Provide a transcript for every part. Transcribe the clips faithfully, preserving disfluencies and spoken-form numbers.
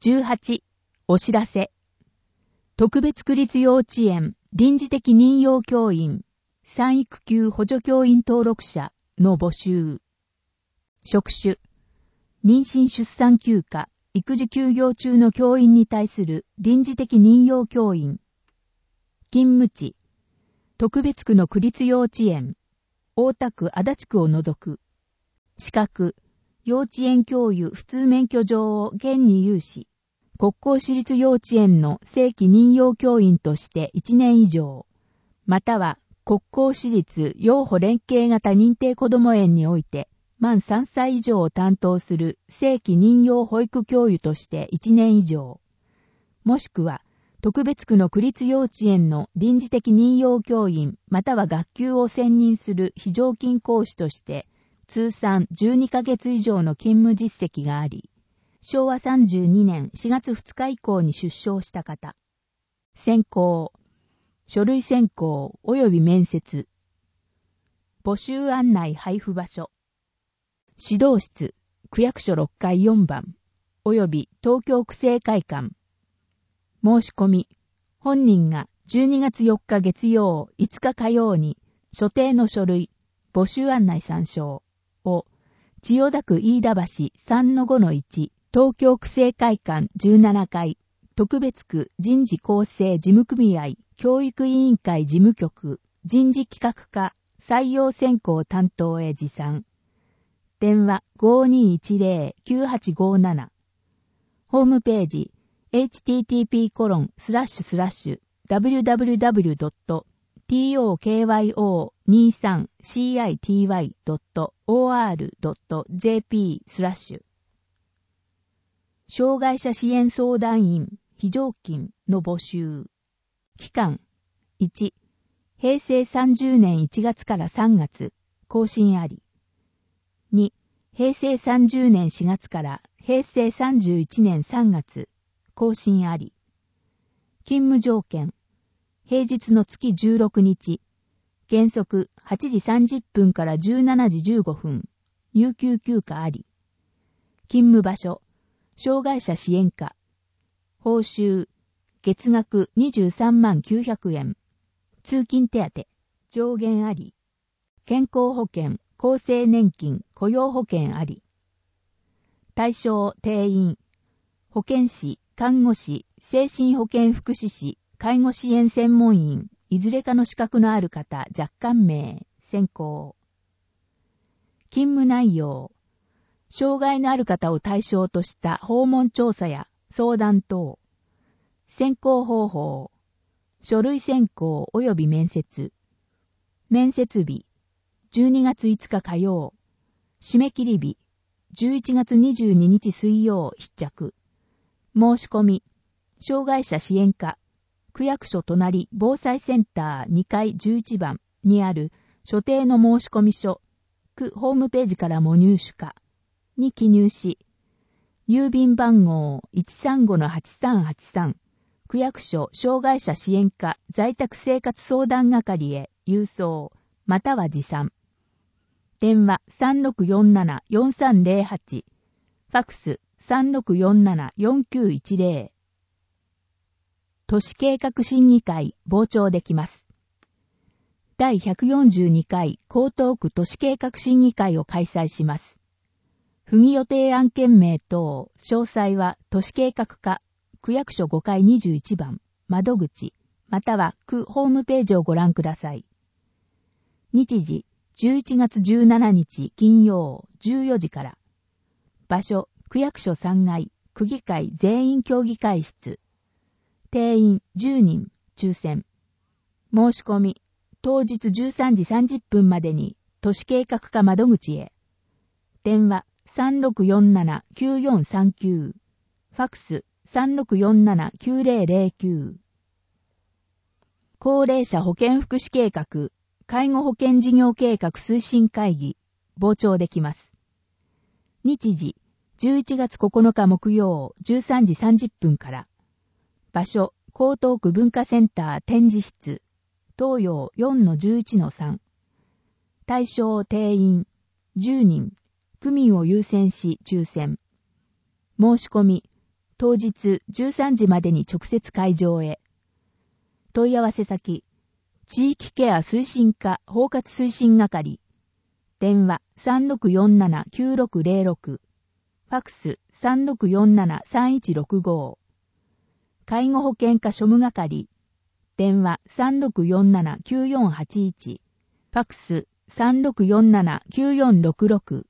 じゅうはち、お知らせ。特別区立幼稚園臨時的任用教員、産育休補助教員登録者の募集。職種、妊娠出産休暇、育児休業中の教員に対する臨時的任用教員。勤務地、特別区の区立幼稚園、大田区足立区を除く。資格、幼稚園教諭普通免許状を現に有し、国公私立幼稚園の正規任用教員としていちねん以上、または国公私立幼保連携型認定こども園において、満さんさい以上を担当する正規任用保育教諭としていちねん以上、もしくは特別区の区立幼稚園の臨時的任用教員または学級を専任する非常勤講師として通算じゅうにかげつ以上の勤務実績があり、しょうわさんじゅうにねんしがつふつか以降に出生した方。選考、書類選考及び面接。募集案内配布場所。指導室、区役所ろっかいよんばん、及び東京区政会館。申し込み、本人がじゅうにがつよっか月曜、いつか火曜に、所定の書類、募集案内参照を、千代田区飯田橋 さんのごのいち、東京区政会館じゅうななかい、特別区人事構成事務組合教育委員会事務局人事企画課採用選考担当へ持参。電話 ごーにーいちぜろ きゅうはちごーなな。ホームページ エイチティーティーピーコロンスラッシュスラッシュダブリューダブリューダブリュードットトーキョーにじゅうさんシーアイティーワイドットオーアールドットジェーピースラッシュ障害者支援相談員非常勤の募集。期間いち、へいせいさんじゅうねんいちがつからさんがつ、更新あり。に、へいせいさんじゅうねんしがつからへいせいさんじゅういちねんさんがつ、更新あり。勤務条件、平日の月じゅうろくにち、原則はちじさんじゅっぷんからじゅうしちじじゅうごふん、有給休暇あり。勤務場所、障害者支援課。報酬、月額にじゅうさんまんきゅうひゃくえん。通勤手当、上限あり。健康保険、厚生年金、雇用保険あり。対象定員、保健師、看護師、精神保健福祉士、介護支援専門員、いずれかの資格のある方、若干名、選考。勤務内容、障害のある方を対象とした訪問調査や相談等。選考方法、書類選考及び面接。面接日、じゅうにがついつか火曜。締め切り日、じゅういちがつにじゅうににち水曜必着。申し込み、障害者支援課、区役所隣防災センターにかいじゅういちばんにある所定の申込書、区ホームページからも入手か、に記入し、郵便番号 いちさんごのはちさんはちさん、区役所障害者支援課在宅生活相談係へ郵送、または持参。電話 さんろくよんななよんさんぜろはち、ファクス さんろくよんななよんきゅういちぜろ。都市計画審議会傍聴できます。だいひゃくよんじゅうにかい江東区都市計画審議会を開催します。不義予定案件名等、詳細は都市計画課、区役所ごかいにじゅういちばん、窓口、または区ホームページをご覧ください。日時、じゅういちがつじゅうしちにち金曜じゅうよじから。場所、区役所さんがい、区議会全員協議会室。定員じゅうにん、抽選。申し込み、当日じゅうさんじさんじゅっぷんまでに都市計画課窓口へ。電話 さんろくよんななきゅうよんさんきゅう、ファクス さんろくよんななきゅうぜろぜろきゅう。高齢者保健福祉計画、介護保険事業計画推進会議、傍聴できます。日時、じゅういちがつここのか木曜じゅうさんじさんじゅっぷんから。場所、江東区文化センター展示室、東洋 よんのじゅういちのさん。対象定員じゅうにん、区民を優先し抽選。申し込み、 当日じゅうさんじまでに直接会場へ。問い合わせ先、地域ケア推進課包括推進係。電話 さんろくよんななきゅうろくゼロろく。ファクス さんろくよんななさんいちろくご。介護保険課庶務係。電話 さんろくよんななきゅうよんはちいち。ファクス さんろくよんななきゅうよんろくろく。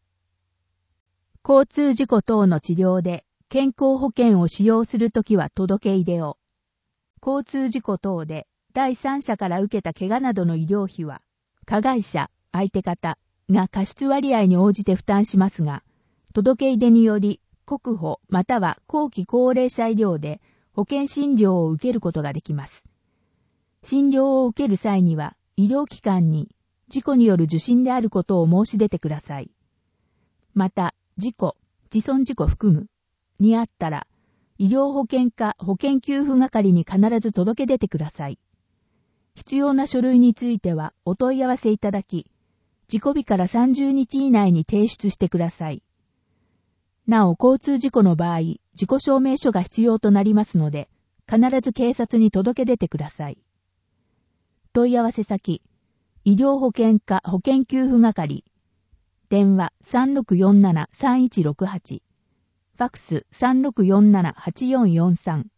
交通事故等の治療で健康保険を使用するときは届け出を。交通事故等で第三者から受けた怪我などの医療費は、加害者、相手方が過失割合に応じて負担しますが、届け出により国保または後期高齢者医療で保険診療を受けることができます。診療を受ける際には、医療機関に事故による受診であることを申し出てください。また、事故、自損事故含む、にあったら、医療保険課保険給付係に必ず届け出てください。必要な書類についてはお問い合わせいただき、事故日からさんじゅうにち以内に提出してください。なお、交通事故の場合、事故証明書が必要となりますので、必ず警察に届け出てください。問い合わせ先、医療保険課保険給付係。電話 さんろくよんななさんいちろくはち。ファクス さんろくよんななはちよんよんさん。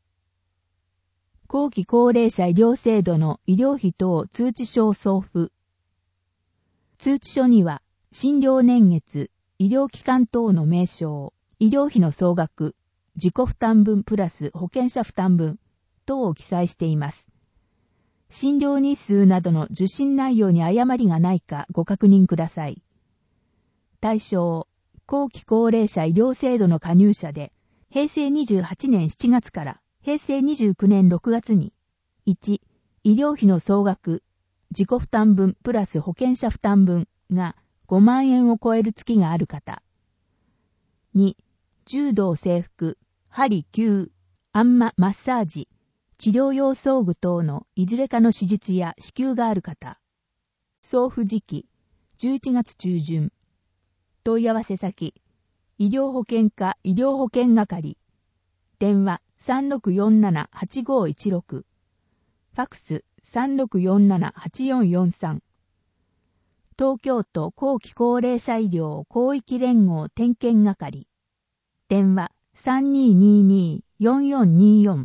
後期高齢者医療制度の医療費等通知書を送付。通知書には、診療年月、医療機関等の名称、医療費の総額、自己負担分プラス保険者負担分等を記載しています。診療日数などの受診内容に誤りがないかご確認ください。対象、後期高齢者医療制度の加入者で、へいせいにじゅうはちねんしちがつからへいせいにじゅうきゅうねんろくがつに、いち、医療費の総額、自己負担分プラス保険者負担分がごまんえんを超える月がある方。に、柔道整復、針灸、あんまマッサージ、治療用装具等のいずれかの手術や支給がある方。送付時期、じゅういちがつちゅうじゅん。問い合わせ先、医療保険課医療保険係。電話 さんろくよんななはちごいちろく。ファクス さんろくよんななはちよんよんさん。東京都後期高齢者医療広域連合点検係。電話 さんにーにーにーよんよんにーよん。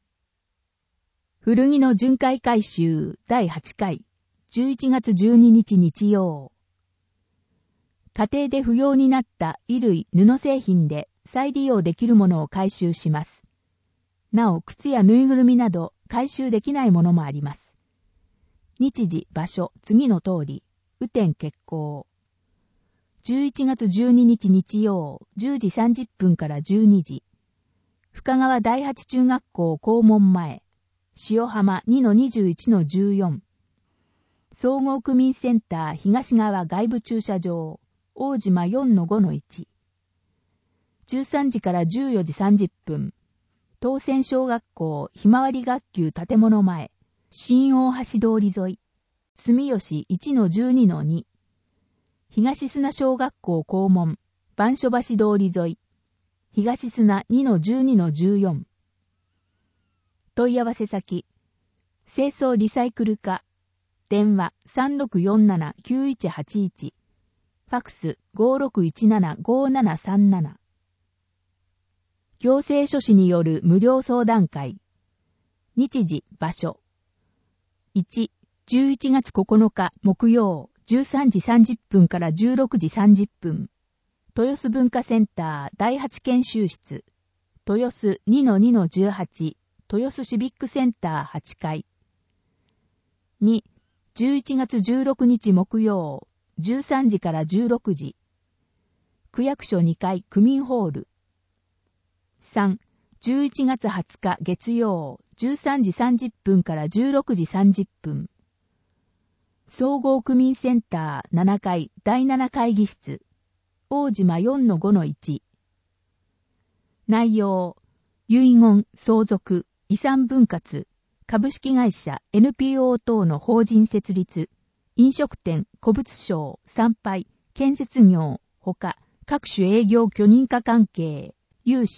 古着の巡回回収だいはちかい、じゅういちがつじゅうににち日曜。家庭で不要になった衣類、布製品で再利用できるものを回収します。なお、靴やぬいぐるみなど回収できないものもあります。日時、場所、次の通り、雨天決行。じゅういちがつじゅうににち日曜、じゅうじさんじゅっぷんからじゅうにじ。深川第八中学校校門前。塩浜 にのにじゅういちのじゅうよん。総合区民センター東側外部駐車場、大島 よんのごのいち。じゅうさんじからじゅうよじさんじゅっぷん。東泉小学校ひまわり学級建物前、新大橋通り沿い、住吉 いちのじゅうにのに。東砂小学校校門、番所橋通り沿い、東砂 にのじゅうにのじゅうよん。問い合わせ先、清掃リサイクル課、電話 さんろくよんななきゅういちはちいち、ファクス ごろくいちななごななさんなな。行政書士による無料相談会。日時、場所。いち、じゅういちがつここのか木曜、じゅうさんじさんじゅっぷんからじゅうろくじさんじゅっぷん。豊洲文化センターだいはち研修室。豊洲 にのにのじゅうはち。豊洲シビックセンターはちかい。に、じゅういちがつじゅうろくにち木曜、じゅうさんじからじゅうろくじ。区役所にかい区民ホール。さん、じゅういちがつはつか月曜、じゅうさんじさんじゅっぷんからじゅうろくじさんじゅっぷん。総合区民センターななかいだいなな会議室。大島 よんのごのいち。内容、遺言、相続、遺産分割、株式会社 エヌピーオー 等の法人設立、飲食店、古物商、参拝、建設業、ほか、各種営業許認可関係、融資、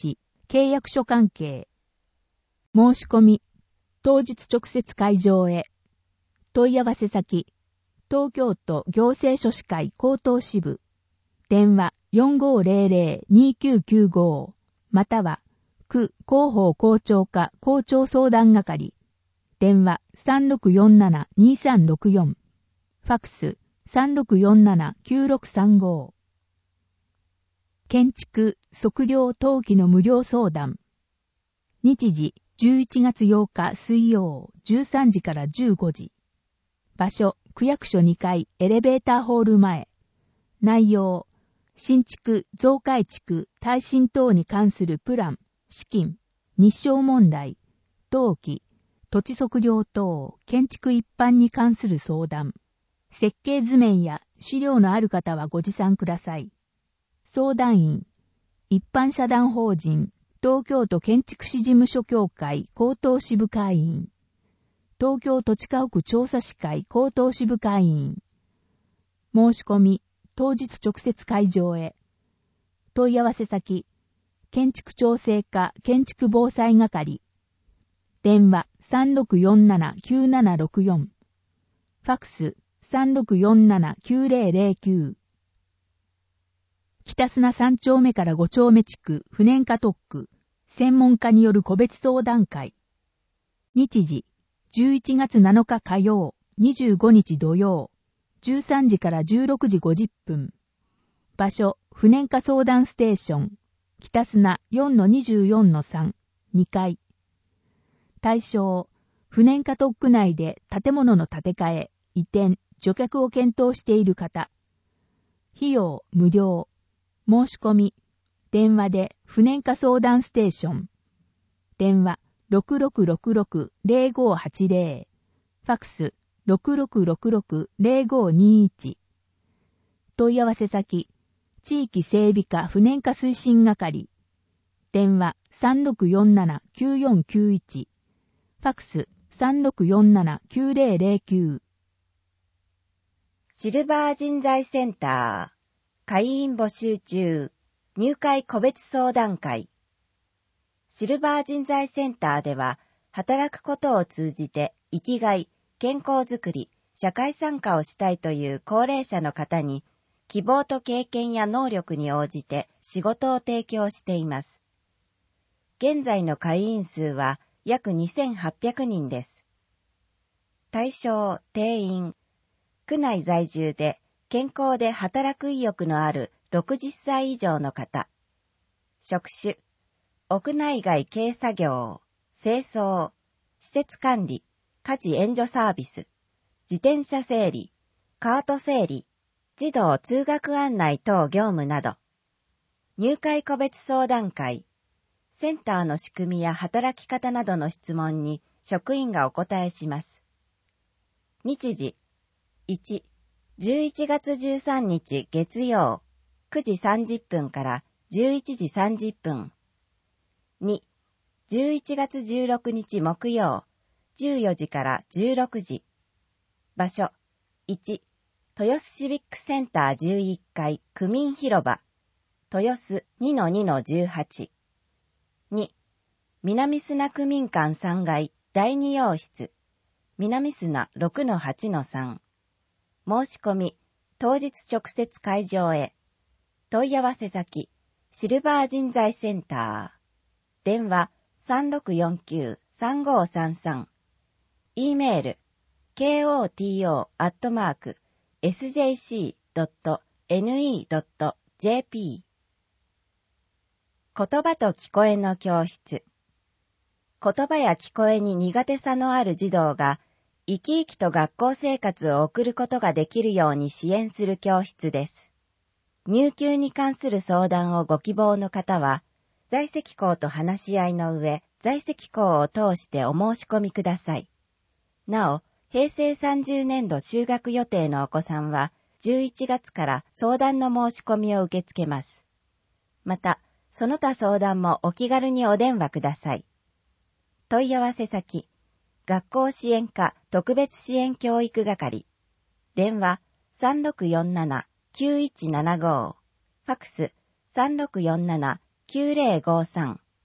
契約書関係。申し込み、当日直接会場へ。問い合わせ先、東京都行政書士会江東支部。電話 よんごーぜろぜろにきゅうきゅうご または区広報校長課校長相談係。電話 さんろくよんななにさんろくよん。ファックス さんろくよんななきゅうろくさんご。建築測量登記の無料相談。日時じゅういちがつようか水曜じゅうさんじからじゅうごじ。場所区役所にかいエレベーターホール前。内容新築増改築耐震等に関するプラン、資金、日照問題、登記、土地測量等、建築一般に関する相談。設計図面や資料のある方はご持参ください。相談員、一般社団法人、東京都建築士事務所協会江東支部会員、東京土地家屋調査士会江東支部会員。申し込み、当日直接会場へ。問い合わせ先、建築調整課建築防災係。電話 さんろくよんななきゅうななろくよん。ファックス さんろくよんななきゅうぜろぜろきゅう。北砂さん丁目からご丁目地区不燃化特区専門家による個別相談会。日時じゅういちがつなのか火曜、にじゅうごにち土曜、じゅうさんじからじゅうろくじごじゅっぷん。場所不燃化相談ステーション北砂 よんのにじゅうよんのさん にかい。対象不燃化特区内で建物の建て替え、移転、除却を検討している方。費用無料。申し込み、電話で不燃化相談ステーション。電話 ろくろくろくろくぜろごはちぜろ。ファックス ろくろくろくろくぜろごにいち。問い合わせ先、地域整備課不燃化推進係。電話 さんろくよんななきゅうよんきゅういち。ファックス さんろくよんななきゅうぜろぜろきゅう。 シルバー人材センター。会員募集中。入会個別相談会。シルバー人材センターでは、働くことを通じて生きがい、健康づくり、社会参加をしたいという高齢者の方に、希望と経験や能力に応じて仕事を提供しています。現在の会員数は約にせんはっぴゃくにんです。対象、定員。区内在住で健康で働く意欲のあるろくじゅっさい以上の方。職種、屋内外軽作業、清掃、施設管理、家事援助サービス、自転車整理、カート整理、児童通学案内等業務など。入会個別相談会。センターの仕組みや働き方などの質問に職員がお答えします。日時いち、じゅういちがつじゅうさんにち月曜くじさんじゅっぷんからじゅういちじさんじゅっぷん。に、じゅういちがつじゅうろくにち木曜じゅうよじからじゅうろくじ。場所いち、豊洲シビックセンターじゅういっかい区民広場豊洲 にのにのじゅうはち。に、南砂区民館さんがいだいにようしつ南砂 ろくのはちのさん。申し込み、当日直接会場へ。問い合わせ先、シルバー人材センター。電話 さんろくよんきゅうさんごさんさん。E メール、ケーオーティーオー アットマーク エスジェーシー ドット エヌイー ドット ジェーピー。言葉と聞こえの教室。言葉や聞こえに苦手さのある児童が生き生きと学校生活を送ることができるように支援する教室です。入級に関する相談をご希望の方は、在籍校と話し合いの上、在籍校を通してお申し込みください。なお、へいせいさんじゅうねんど就学予定のお子さんは、じゅういちがつから相談の申し込みを受け付けます。また、その他相談もお気軽にお電話ください。問い合わせ先、学校支援課特別支援教育係。電話 さんろくよんななきゅういちななご。ファックス さんろくよんななきゅうぜろごさん。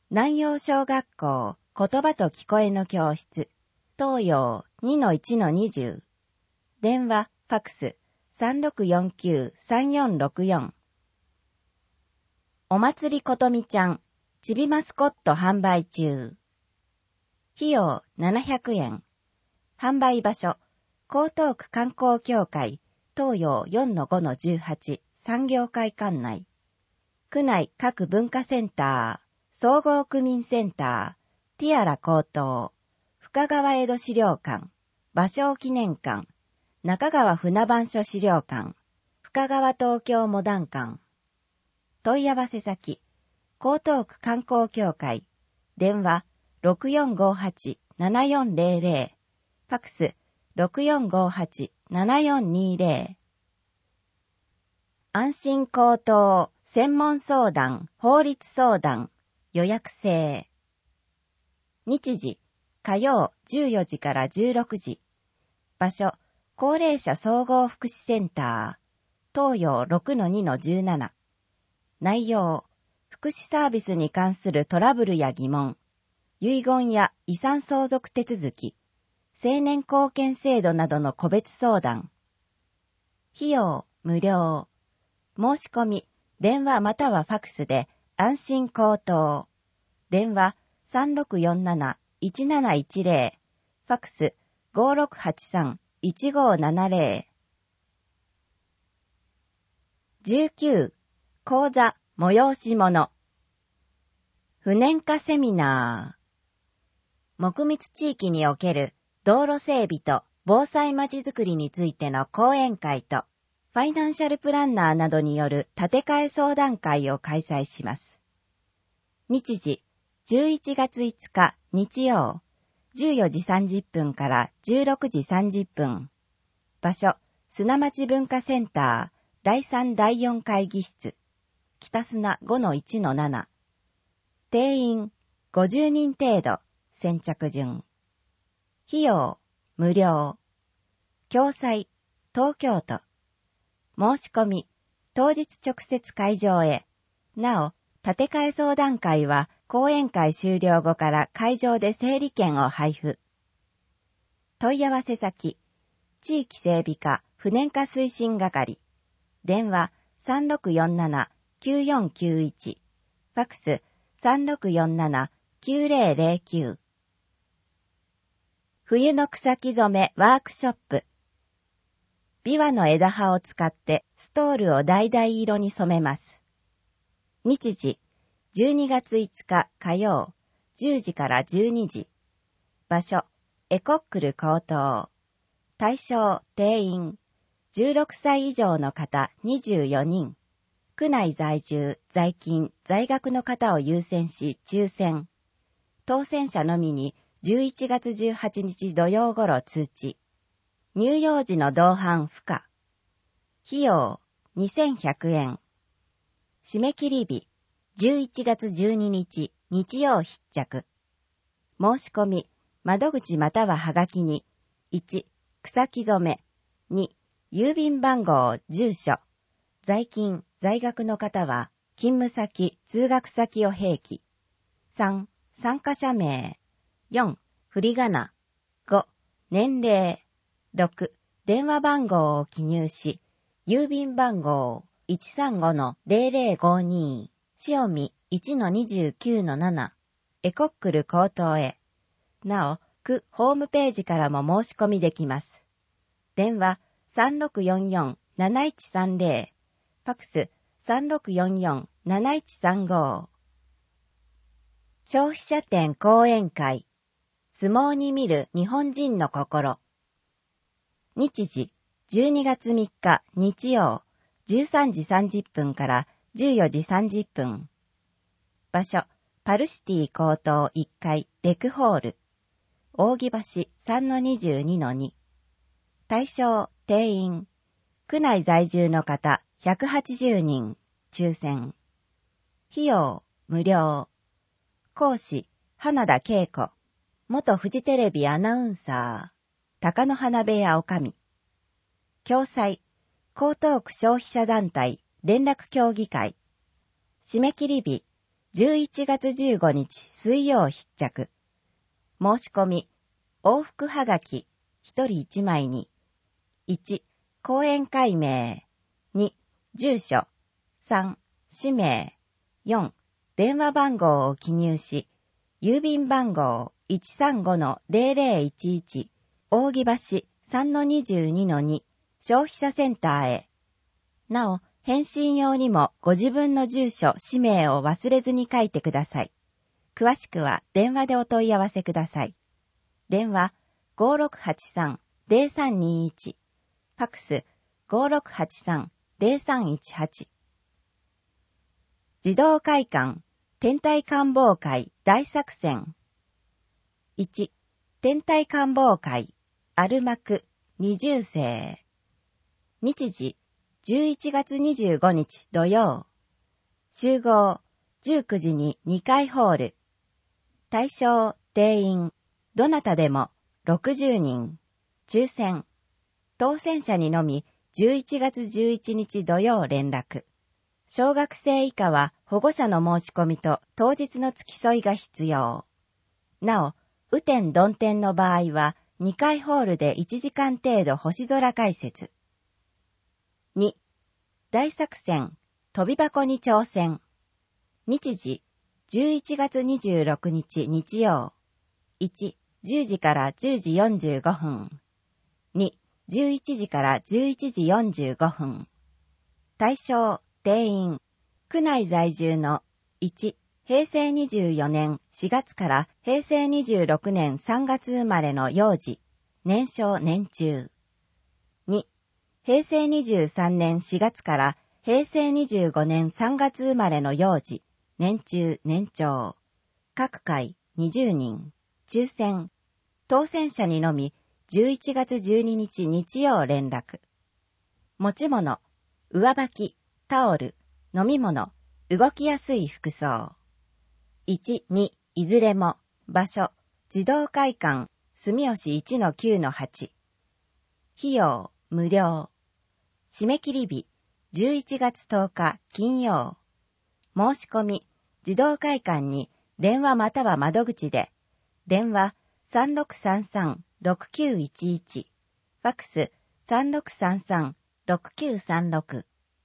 南陽小学校言葉と聞こえの教室、東洋 にのいちのにじゅう、電話、ファクス さんろくよんきゅうさんよんろくよん。お祭りことみちゃん、ちびマスコット販売中。費用ななひゃくえん。販売場所、江東区観光協会、東洋 よんのごのじゅうはち 産業会館内。区内各文化センター、総合区民センター、ティアラ高等、深川江戸資料館、芭蕉記念館、中川船番所資料館、深川東京モダン館。問い合わせ先、江東区観光協会、電話 ろくよんごはちななよんぜろぜろ、ファクス ろくよんごはちななよんにぜろ。安心高等専門相談法律相談予約制。日時、火曜じゅうよじからじゅうろくじ。場所、高齢者総合福祉センター、東洋 ろくのにのじゅうなな。内容、福祉サービスに関するトラブルや疑問、遺言や遺産相続手続き、成年後見制度などの個別相談。費用、無料。申し込み、電話またはファクスで安心高等。電話 さんろくよんなないちなないちぜろ、ファクス ごろくはちさんいちごななぜろ。じゅうきゅう、講座催し物。不燃化セミナー。木密地域における道路整備と防災まちづくりについての講演会と、ファイナンシャルプランナーなどによる建て替え相談会を開催します。日時、じゅういちがついつか日曜、じゅうよじさんじゅっぷんからじゅうろくじさんじゅっぷん。場所、砂町文化センターだいさんだいよん会議室、北砂 ごのいちのなな。定員ごじゅうにん程度、先着順。費用、無料。共催、東京都。申し込み、当日直接会場へ。なお、建て替え相談会は講演会終了後から会場で整理券を配布。問い合わせ先、地域整備課不燃化推進係。電話 さんろくよんななきゅうよんきゅういち、ファクス さんろくよんななきゅうぜろぜろきゅう。冬の草木染めワークショップ。ビワの枝葉を使ってストールを橙色に染めます。日時、じゅうにがついつか火曜、じゅうじからじゅうにじ。場所、エコックル高等。対象、定員、じゅうろくさい以上の方にじゅうよにん。区内在住、在勤、在学の方を優先し抽選。当選者のみにじゅういちがつじゅうはちにち土曜頃通知。乳幼児の同伴不可。費用にせんひゃくえん。締め切り日じゅういちがつじゅうににち日曜必着。申し込み、窓口またははがきに、いち、草木染め、に、郵便番号、住所、在勤、在学の方は、勤務先、通学先を併記。さん、参加者名。よん、振り仮名。ご、年齢。ろく、電話番号を記入し、郵便番号 いちさんごのぜろぜろごに、塩見 いちのにじゅうきゅうのなな、エコックル高等へ。なお、区ホームページからも申し込みできます。電話 さんろくよんよんなないちさんぜろ、ファクス さんろくよんよんなないちさんご。消費者展講演会。相撲に見る日本人の心。日時、じゅうにがつみっか日曜、じゅうさんじさんじゅっぷんからじゅうよじさんじゅっぷん。場所、パルシティ高等いっかいレクホール。扇橋 さんのにじゅうにのに。対象、定員。区内在住の方ひゃくはちじゅうにん、抽選。費用、無料。講師、花田恵子。元フジテレビアナウンサー。貴乃花部屋おかみ。共催、江東区消費者団体連絡協議会。締め切り日、 じゅういちがつじゅうごにち水曜必着。申し込み、往復はがき、ひとりいちまいに、いち、講演会名、に、住所、さん、氏名、よん、電話番号を記入し、郵便番号 いちさんごのゼロゼロいちいち、扇橋 さんのにじゅうにのに 消費者センターへ。なお、返信用にもご自分の住所、氏名を忘れずに書いてください。詳しくは電話でお問い合わせください。電話 ごーろくはちさんゼロさんにいち、ファクス ごーろくはちさんゼロさんいちはち。児童会館天体観望会大作戦。いち、天体観望会アルマク二重生。日時じゅういちがつにじゅうごにち土曜。集合じゅうくじににかいホール。対象定員どなたでもろくじゅうにん。抽選。当選者にのみじゅういちがつじゅういちにち土曜連絡。小学生以下は保護者の申し込みと当日の付き添いが必要。なお、雨天曇天の場合はにかいホールでいちじかん程度星空解説。に、大作戦、飛び箱に挑戦。日時、じゅういちがつにじゅうろくにち日曜。いち、じゅうじからじゅうじよんじゅうごふん。に、じゅういちじからじゅういちじよんじゅうごふん。対象、定員。区内在住のいち、へいせいにじゅうよねんしがつからへいせいにじゅうろくねんさんがつ生まれの幼児、年少年中。に、へいせいにじゅうさんねんしがつからへいせいにじゅうごねんさんがつ生まれの幼児、年中年長。各回にじゅうにん。抽選。当選者にのみじゅういちがつじゅうににち日曜連絡。持ち物、上履き、タオル、飲み物、動きやすい服装。いち、に、いずれも、場所、児童会館、住吉 いちのきゅうのはち。費用、無料。締め切り日、じゅういちがつとおか金曜。申し込み、児童会館に電話または窓口で、電話 さんろくさんさんろくきゅういちいち、ファクス さんろくさんさんろくきゅうさんろく。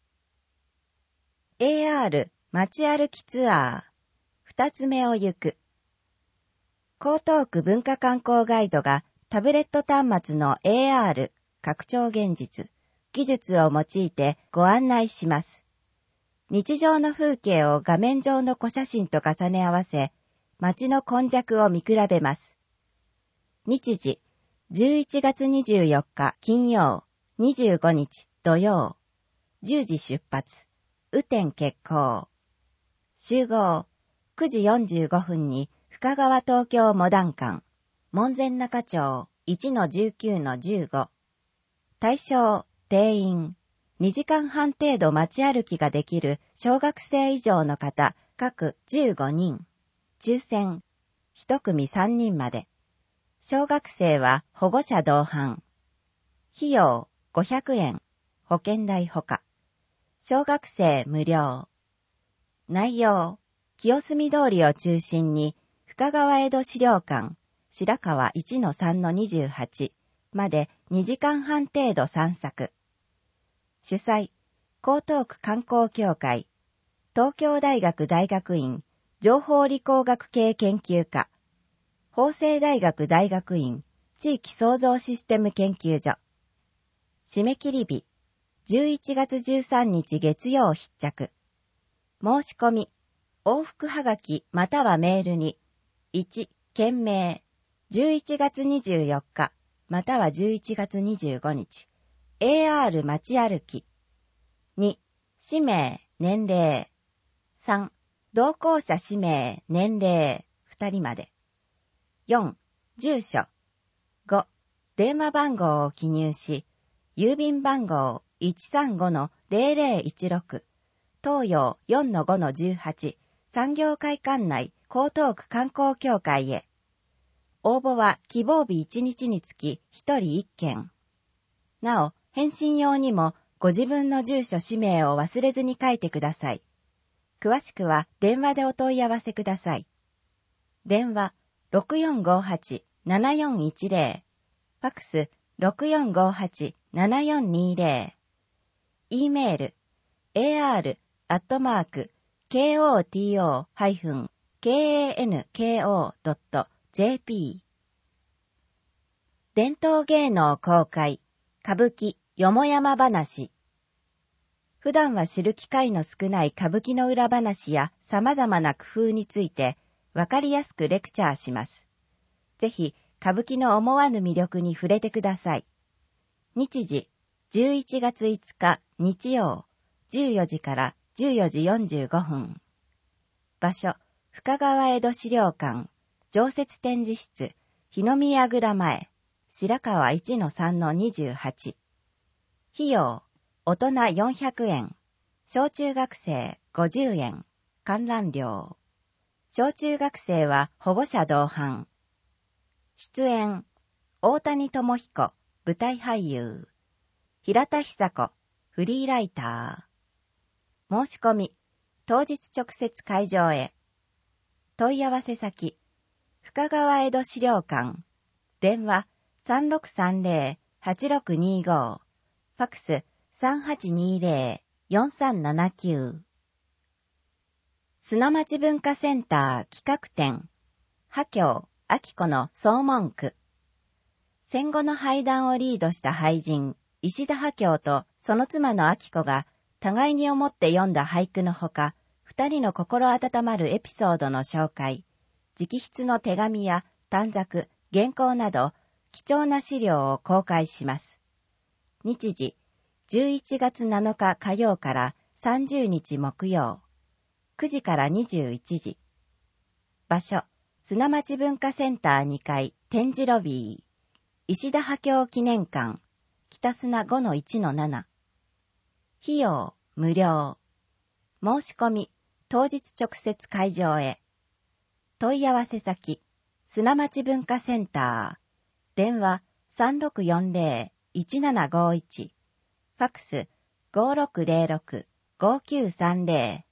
エーアール 街歩きツアー、二つ目を行く。江東区文化観光ガイドがタブレット端末の エーアール 拡張現実技術を用いてご案内します。日常の風景を画面上の小写真と重ね合わせ、街の今昔を見比べます。日時、じゅういちがつにじゅうよっか金曜、にじゅうごにち土曜、じゅうじ出発。雨天決行。集合、くじよんじゅうごふんに深川東京モダン館、門前仲町 いちのじゅうきゅうのじゅうご。対象、定員。にじかんはん程度街歩きができる小学生以上の方、各じゅうごにん。抽選、いちくみさんにんまで。小学生は保護者同伴。費用、ごひゃくえん。保険代ほか。小学生無料。内容、清澄通りを中心に、深川江戸資料館、白川 いちのさんのにじゅうはち までにじかんはん程度散策。主催、江東区観光協会、東京大学大学院、情報理工学系研究科、法政大学大学院、地域創造システム研究所。締め切り日、じゅういちがつじゅうさんにち月曜必着。申し込み、往復はがきまたはメールに、いち、件名、じゅういちがつにじゅうよっかまたはじゅういちがつにじゅうごにち、エーアール 街歩き。に、氏名、年齢。さん、同行者氏名、年齢、ふたりまで。よん、住所。ご、電話番号を記入し、郵便番号 いちさんごのゼロゼロいちろく、東洋 よんのごのじゅうはち、産業会館内江東区観光協会へ。応募は希望日いちにちにつきひとりいっけん。なお、返信用にもご自分の住所氏名を忘れずに書いてください。 詳しくは電話でお問い合わせください。電話 ろくよんごはち ななよんいちゼロ、ファックス ろくよんごはち ななよんにゼロ、e メール エーアール アットマーク ケーオーティーオー ハイフン ケーエーエヌケーオー ドット ジェーピー。 伝統芸能公開、歌舞伎よもやま話。普段は知る機会の少ない歌舞伎の裏話や様々な工夫についてわかりやすくレクチャーします。ぜひ歌舞伎の思わぬ魅力に触れてください。日時じゅういちがついつか日曜じゅうよじからじゅうよじよんじゅうごふん。場所深川江戸資料館常設展示室日の宮蔵前白川 いちのさんのにじゅうはち。費用大人よんひゃくえん、小中学生ごじゅうえん、観覧料。小中学生は保護者同伴。出演、大谷智彦、舞台俳優。平田久子、フリーライター。申し込み、当日直接会場へ。問い合わせ先、深川江戸資料館。電話 さんろくさんゼロ はちろくにご。ファックスさんはちにゼロ よんさんななきゅう。砂町文化センター企画展、波郷明子の総文句。戦後の俳談をリードした俳人、石田波郷とその妻の明子が互いに思って読んだ俳句のほか、二人の心温まるエピソードの紹介、直筆の手紙や短冊、原稿など、貴重な資料を公開します。日時、じゅういちがつなのか火曜からさんじゅうにち木曜、くじからにじゅういちじ。場所、砂町文化センターにかい展示ロビー、石田波郷記念館、北砂 ごのいちのなな。費用、無料。申し込み、当日直接会場へ。問い合わせ先、砂町文化センター。電話 さんろくよんゼロ いちななごいち。ファックス ごろくゼロろく ごきゅうさんゼロ。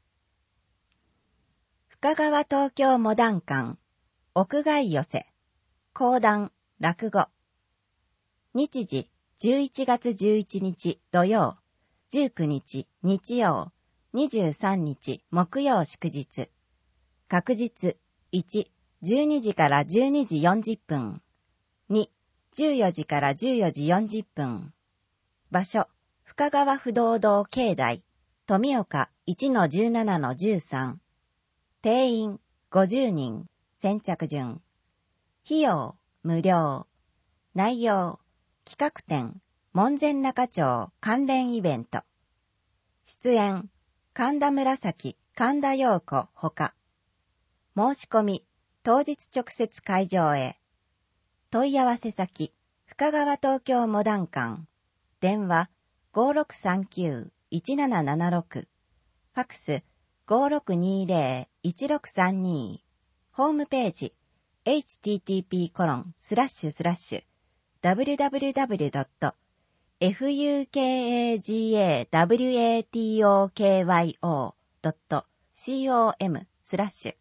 深川東京モダン館、屋外寄せ、講談、落語。日時、じゅういちがつじゅういちにち土曜、じゅうくにち日曜、にじゅうさんにち木曜祝日。確日、いち、じゅうにじからじゅうにじよんじゅっぷん。に、じゅうよじからじゅうよじよんじゅっぷん。場所、深川不動堂境内、富岡 いちのじゅうななのじゅうさん。定員ごじゅうにん、先着順。費用無料。内容、企画展、門前仲町関連イベント。出演、神田紫、神田陽子ほか。申し込み、当日直接会場へ。問い合わせ先、深川東京モダン館。電話 ごろくさんきゅう いちななななろく。ファックス ごろくにゼロ いちろくさんに。ホームページ エイチティーティーピーコロンスラッシュスラッシュダブリュダブリュダブリュドットエフユーケーエージーエーダブリュエーティーオーケーワイオードットコムスラッシュ。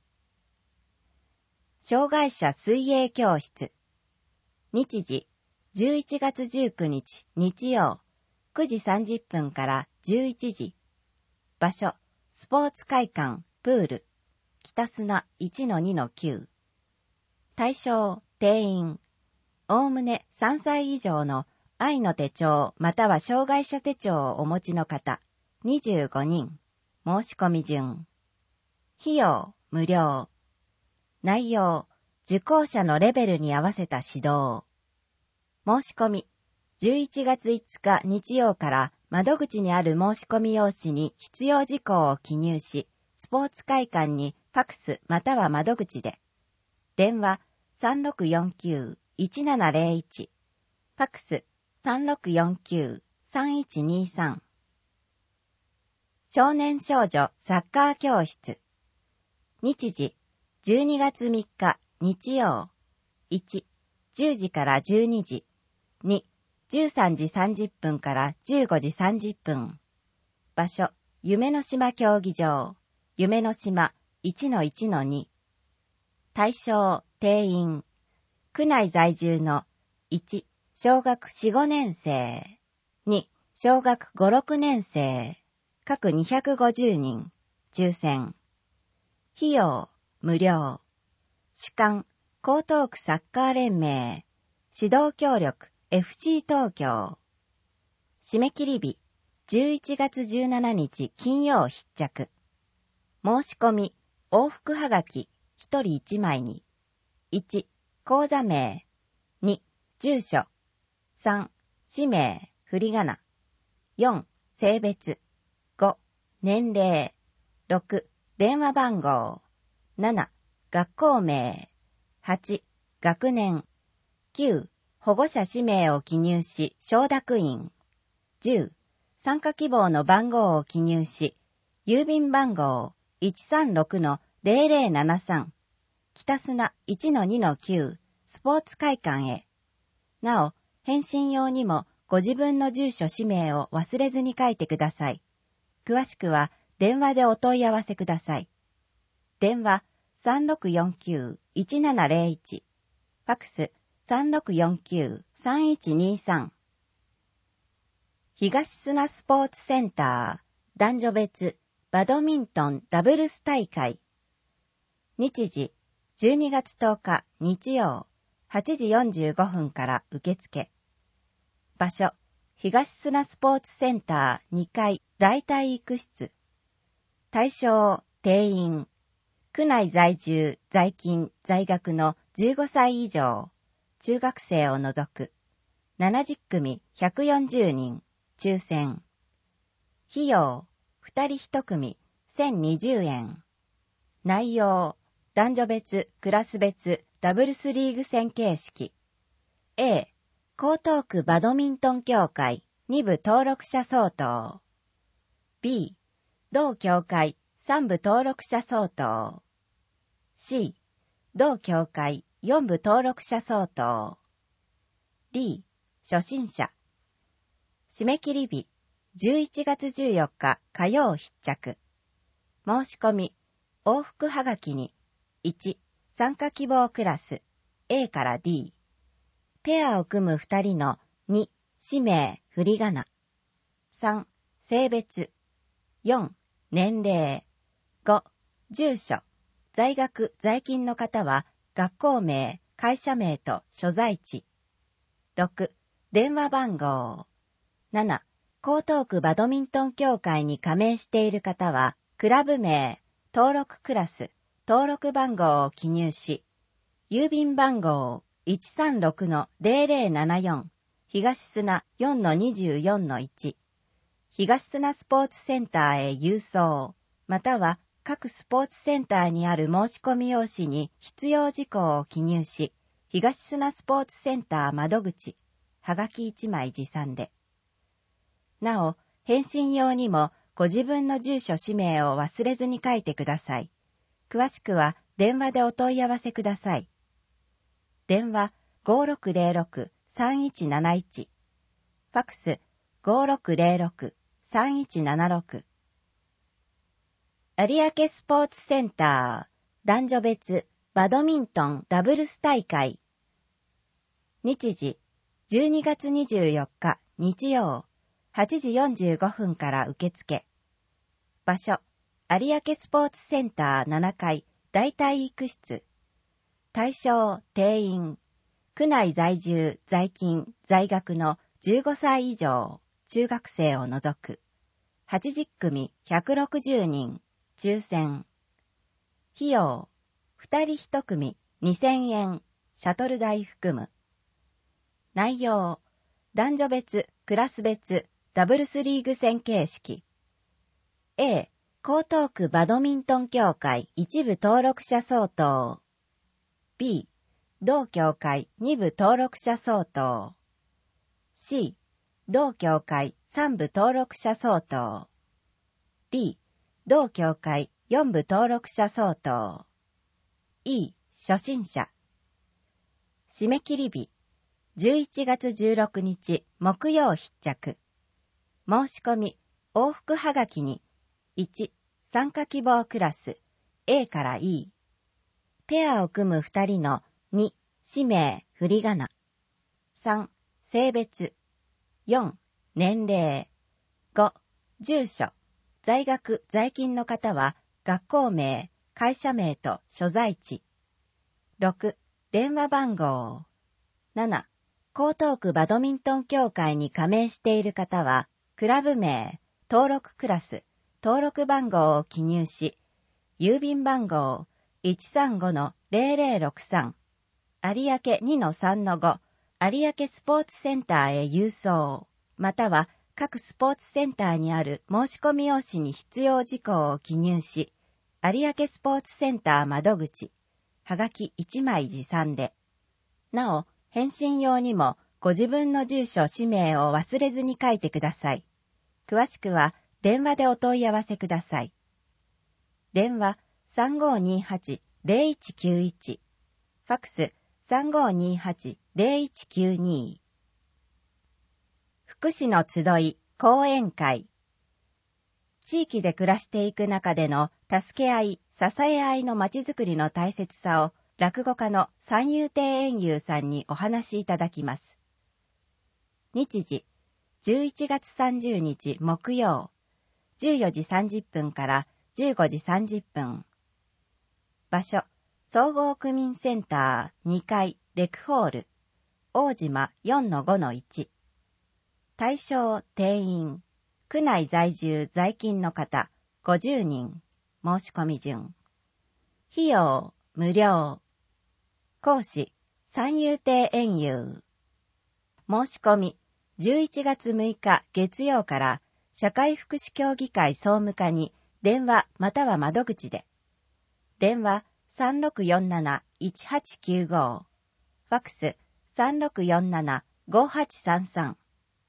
障害者水泳教室。日時、じゅういちがつじゅうくにち日曜、くじさんじゅっぷんからじゅういちじ。場所、スポーツ会館、プール、北砂 いちのにのきゅう。対象、定員。おおむねさんさい以上の愛の手帳または障害者手帳をお持ちの方、にじゅうごにん。申し込み順。費用、無料。内容、受講者のレベルに合わせた指導。申し込み、じゅういちがついつか日曜から窓口にある申し込み用紙に必要事項を記入し、スポーツ会館にファクスまたは窓口で。電話 さんろくよんきゅう いちななゼロいち。ファクス さんろくよんきゅう さんいちにさん。少年少女サッカー教室。日時、じゅうにがつみっか日曜。いち、じゅうじからじゅうにじ。に、じゅうさんじさんじゅっぷんからじゅうごじさんじゅっぷん。場所、夢の島競技場。 夢の島 いちのいちのに。対象、定員。区内在住のいち、小学よん、ごねん生。に、小学ご、ろくねん生。各にひゃくごじゅうにん。抽選。費用、無料。主管、江東区サッカー連盟。指導協力、エフシー 東京。締め切り日、じゅういちがつじゅうしちにち金曜必着。申し込み、往復はがき、ひとりいちまいに。いち、口座名。に、住所。さん、氏名、振り仮名。よん、性別。ご、年齢。ろく、電話番号。なな、学校名。はち、学年。きゅう、保護者氏名を記入し、承諾印。じゅう、参加希望の番号を記入し、郵便番号 いちさんろくのぜろぜろななさん、北砂 いちのにのきゅう、スポーツ会館へ。なお、返信用にもご自分の住所氏名を忘れずに書いてください。詳しくは電話でお問い合わせください。電話 さんろくよんきゅういちななぜろいち、ファクス さんろくよんきゅうさんいちにさん。東砂スポーツセンター男女別バドミントンダブルス大会。日時じゅうにがつとおか日曜はちじよんじゅうごふんから受付。場所東砂スポーツセンターにかい大体育室。対象定員。区内在住在勤在学のじゅうごさい以上中学生を除くななじゅっくみひゃくよんじゅうにん。抽選。費用、二人一組、せんにじゅうえん。内容、男女別、クラス別、ダブルスリーグ戦形式。A、江東区バドミントン協会、に部登録者相当。B、同協会、さん部登録者相当。C、同協会、よん部登録者相当。D、初心者。締め切り日、じゅういちがつじゅうよっか火曜必着。申し込み、往復はがきに、いち、参加希望クラス、A から D。ペアを組むふたりのに、氏名、振り仮名。さん、性別。よん、年齢。ご、住所。在学、在勤の方は、学校名、会社名と所在地。ろく、電話番号。なな、江東区バドミントン協会に加盟している方は、クラブ名、登録クラス、登録番号を記入し、郵便番号 いちさんろくのぜろぜろななよん、東砂 よんのにじゅうよんのいち、東砂スポーツセンターへ郵送、または各スポーツセンターにある申し込み用紙に必要事項を記入し、東砂スポーツセンター窓口、はがきいちまい持参で。なお、返信用にもご自分の住所氏名を忘れずに書いてください。詳しくは電話でお問い合わせください。電話 ごろくぜろろくさんいちなないち、ファクス ごろくぜろろくさんいちななろく。有明スポーツセンター男女別バドミントンダブルス大会。日時じゅうにがつにじゅうよっか日曜はちじよんじゅうごふんから受付。場所、有明スポーツセンターななかい大体育室。対象、定員。区内在住、在勤、在学のじゅうごさい以上、中学生を除く。はちじゅっくみひゃくろくじゅうにん、抽選。費用、二人一組にせんえん、シャトル代含む。内容、男女別、クラス別、ダブルスリーグ戦形式。A、江東区バドミントン協会一部登録者相当。B、同協会に部登録者相当。C、同協会さん部登録者相当。D、同協会よん部登録者相当。E、初心者。締め切り日、じゅういちがつじゅうろくにち木曜必着。申し込み、往復はがきに、いち、 参加希望クラス A から E。ペアを組むふたりのに、氏名、振り仮名。さん、性別。よん、年齢。ご、住所。在学、在勤の方は学校名、会社名と所在地。ろく、電話番号。なな、江東区バドミントン協会に加盟している方は、クラブ名、登録クラス、登録番号を記入し、郵便番号 いちさんごのゼロゼロろくさん、有明 にのさんのご、有明スポーツセンターへ郵送、または各スポーツセンターにある申し込み用紙に必要事項を記入し、有明スポーツセンター窓口、はがきいちまい持参で。なお、返信用にもご自分の住所、氏名を忘れずに書いてください。詳しくは電話でお問い合わせください。電話 さんごーにーはち ゼロいちきゅういち、ファックス さんごーにーはち ゼロいちきゅうに。福祉の集い、講演会。地域で暮らしていく中での助け合い、支え合いのまちづくりの大切さを落語家の三遊亭円遊さんにお話しいただきます。日時、じゅういちがつさんじゅうにち木曜、じゅうよじさんじゅっぷんからじゅうごじさんじゅっぷん。場所、総合区民センターにかいレクホール、大島 よんのごのいち。対象定員、区内在住在勤の方ごじゅうにん、申し込み順。費用無料。講師三遊亭円遊。申し込みじゅういちがつむいか月曜から社会福祉協議会総務課に電話または窓口で。電話 さんろくよんなな いちはちきゅうご、ファックス さんろくよんなな ごはちさんさん。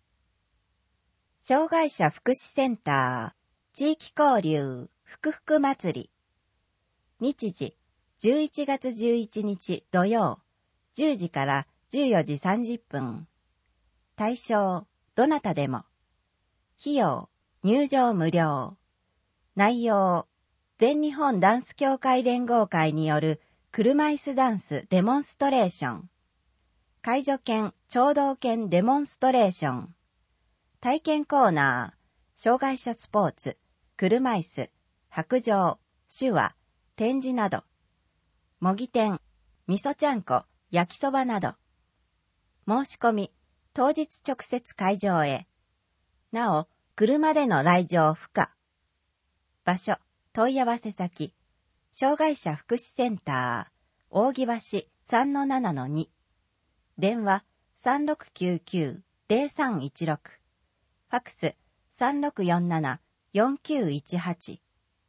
障害者福祉センター地域交流ふくふく祭り。日時じゅういちがつじゅういちにち土曜じゅうじからじゅうよじさんじゅっぷん。対象どなたでも。費用入場無料。内容全日本ダンス協会連合会による車椅子ダンスデモンストレーション。介助犬聴導犬デモンストレーション。体験コーナー、障害者スポーツ、車椅子、白杖、手話、展示など。模擬店、味噌ちゃんこ、焼きそばなど。申し込み、当日直接会場へ。なお、車での来場不可。場所、問い合わせ先、障害者福祉センター、扇橋 さんのななのに。電話 さんろくきゅうきゅう ゼロさんいちろく。ファックス さんろくよんなな よんきゅういちはち。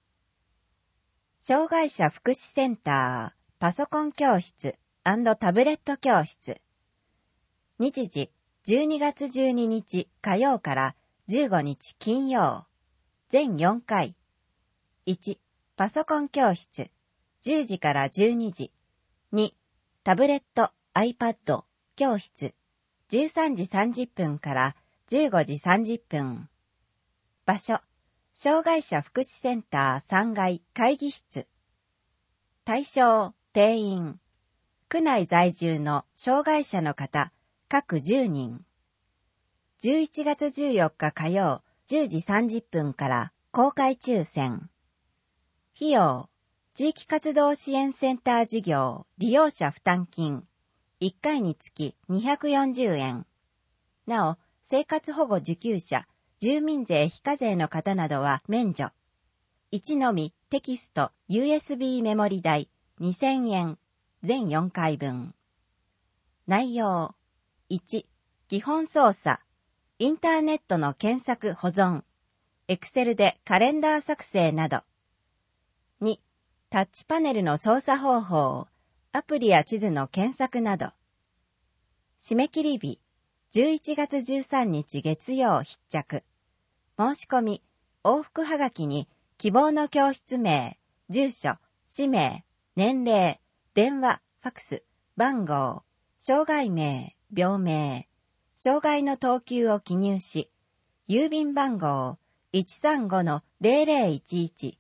障害者福祉センターパソコン教室&タブレット教室。日時じゅうにがつじゅうににち火曜からじゅうごにち金曜。全よんかい。いち、パソコン教室じゅうじからじゅうにじ。に、タブレット iPad 教室じゅうさんじさんじゅっぷんからじゅうごじさんじゅっぷん。場所、障害者福祉センターさんがい会議室。対象、定員。区内在住の障害者の方、各じゅうにん。じゅういちがつじゅうよっか火曜じゅうじさんじゅっぷんから公開抽選。費用、地域活動支援センター事業利用者負担金。いっかいにつきにひゃくよんじゅうえん。なお、生活保護受給者、住民税非課税の方などは免除。いちのみテキスト ユーエスビー メモリ代にせんえん、全よんかいぶん。内容いち、基本操作、インターネットの検索保存、Excel でカレンダー作成など。に、タッチパネルの操作方法、アプリや地図の検索など。締め切り日、じゅういちがつじゅうさんにち月曜必着。申し込み、往復はがきに希望の教室名、住所、氏名、年齢、電話、ファックス、番号、障害名、病名、障害の等級を記入し、郵便番号 いちさんごのゼロゼロいちいち、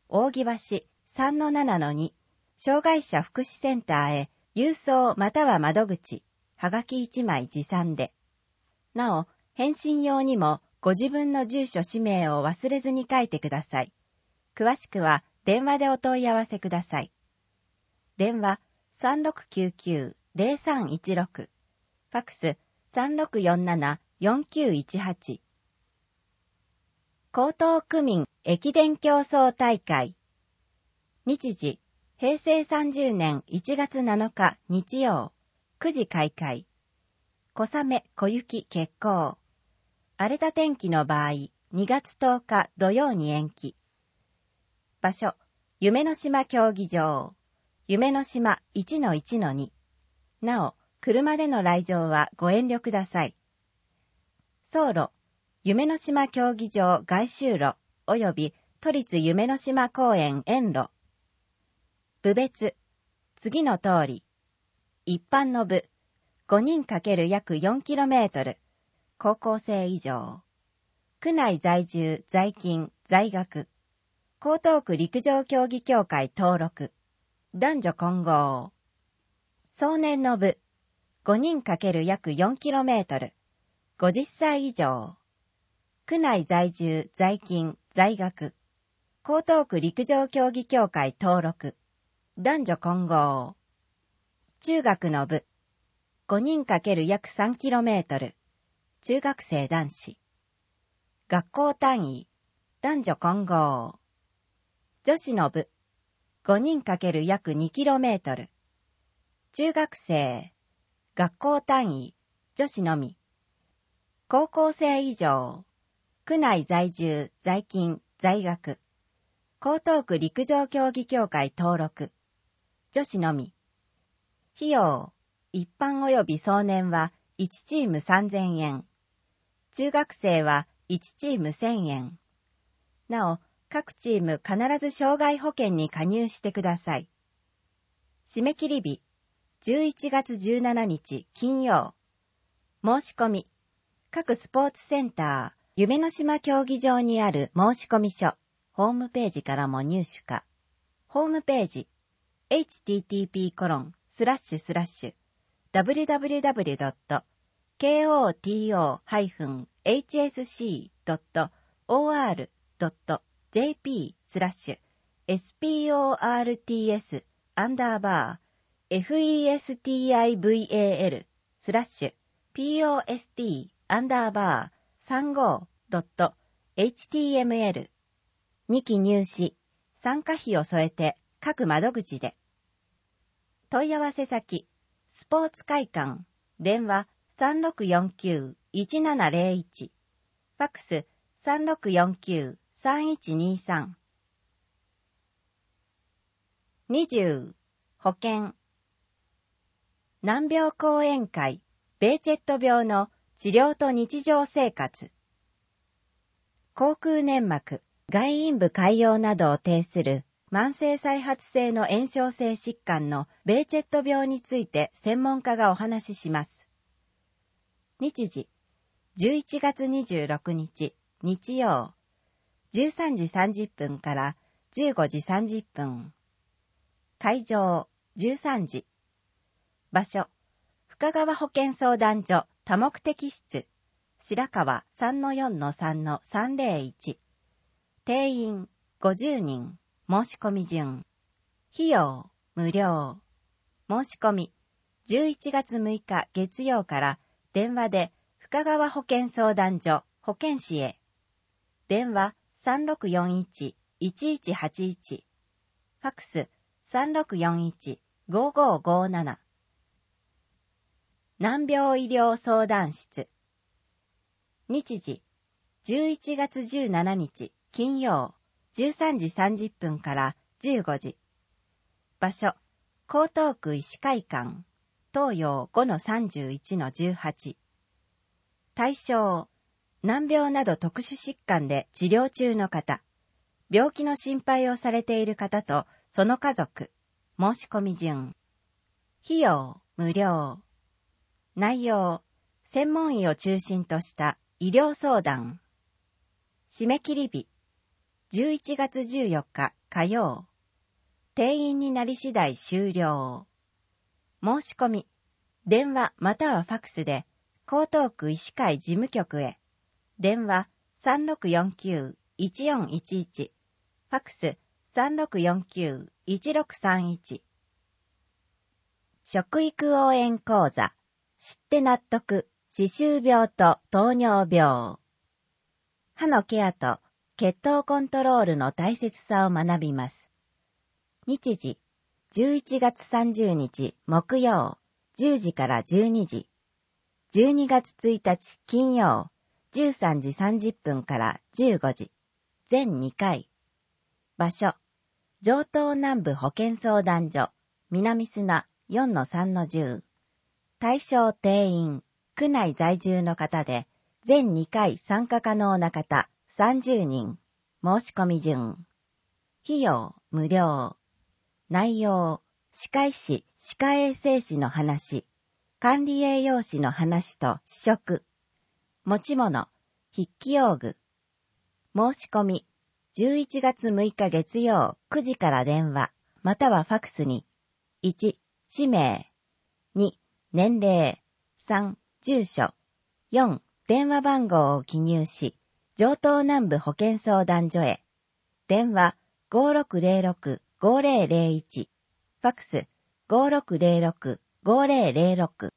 扇橋 さんのななのに 障害者福祉センターへ郵送または窓口、はがきいちまい持参で。なお、返信用にもご自分の住所氏名を忘れずに書いてください。詳しくは電話でお問い合わせください。電話 さんろくきゅうきゅう ゼロさんいちろく、ファックス さんろくよんなな よんきゅういちはち。江東区民駅伝競争大会。日時、平成さんじゅうねんいちがつなのか日曜、くじ開会。小雨小雪決行。荒れた天気の場合、にがつとおか土曜に延期。場所、夢の島競技場。夢の島 いちのいちのに。なお、車での来場はご遠慮ください。走路、夢の島競技場外周路及び都立夢の島公園沿路。部別、次の通り。一般の部、ごにん×約 よんキロメートル、高校生以上。区内在住、在勤、在学。江東区陸上競技協会登録。男女混合。壮年の部、ごにん×約 よんキロメートル、ごじゅっさい以上。区内在住、在勤、在学。江東区陸上競技協会登録。男女混合。中学の部、ごにん×約 さんキロメートル、中学生男子。学校単位、男女混合。女子の部、ごにん×約 にキロメートル、中学生、学校単位、女子のみ。高校生以上、区内在住、在勤、在学。江東区陸上競技協会登録。女子のみ。費用、一般及び壮年はいちチームさんぜんえん。中学生はいちチームせんえん。なお、各チーム必ず障害保険に加入してください。締め切り日、じゅういちがつじゅうしちにち金曜。申し込み、各スポーツセンター、夢の島競技場にある申込書、ホームページからも入手か。ホームページ、エイチティーティーピーコロンスラッシュスラッシュダブリューダブリューダブリュードットケーオーティーオーハイフンエイチエスシードットオーアールドットジェーピースラッシュエスピーオーアールティーエスアンダーバー フィーティバル スラッシュ ピーオーエスティー アンダーバー さんじゅうご ドット エイチティーエムエル にき入試、参加費を添えて各窓口で。問い合わせ先、スポーツ会館、電話 さんろくよんきゅう いちななゼロいち、ファックス さんろくよんきゅう さんいちにさん。にじゅう、保険。難病講演会、ベーチェット病の治療と日常生活。口腔粘膜、外陰部潰瘍などを呈する慢性再発性の炎症性疾患のベーチェット病について専門家がお話しします。日時、じゅういちがつにじゅうろくにち、日曜、じゅうさんじさんじゅっぷんからじゅうごじさんじゅっぷん。会場、じゅうさんじ。場所、深川保健相談所多目的室、白川 さんのよんのさんのさんぜろいち。定員ごじゅうにん。申し込み順。費用無料。申し込みじゅういちがつむいか月曜から電話で深川保健相談所保健師へ。電話 さんろくよんいち いちいちはちいち。ファックス さんろくよんいち ごごごなな。難病医療相談室。日時じゅういちがつじゅうしちにち金曜じゅうさんじさんじゅっぷんからじゅうごじ。場所、江東区医師会館、東洋 ごのさんじゅういちのじゅうはち。対象、難病など特殊疾患で治療中の方、病気の心配をされている方とその家族、申し込み順。費用、無料。内容、専門医を中心とした医療相談。締め切り日、 じゅういちがつじゅうよっか火曜。定員になり次第終了。申し込み、電話またはファクスで、江東区医師会事務局へ。電話 さんろくよんきゅういちよんいちいち、ファクス さんろくよんきゅういちろくさんいち。食育応援講座、知って納得、歯周病と糖尿病。歯のケアと血糖コントロールの大切さを学びます。日時、じゅういちがつさんじゅうにち木曜、じゅうじからじゅうにじ。じゅうにがつついたち金曜、じゅうさんじさんじゅっぷんからじゅうごじ。全にかい。場所、城東南部保健相談所、南砂 よんのさんのじゅう。対象定員、区内在住の方で、全にかい参加可能な方さんじゅうにん。申し込み順。費用、無料。内容、歯科医師、歯科衛生士の話、管理栄養士の話と試食。持ち物、筆記用具。申し込み、じゅういちがつむいか月曜くじから電話、またはファクスに、いち、氏名、に、年齢、さん、住所、よん、電話番号を記入し、城東南部保健相談所へ。電話 ごろくぜろろくごぜろぜろいち、ファクス ごろくぜろろくごぜろぜろろく。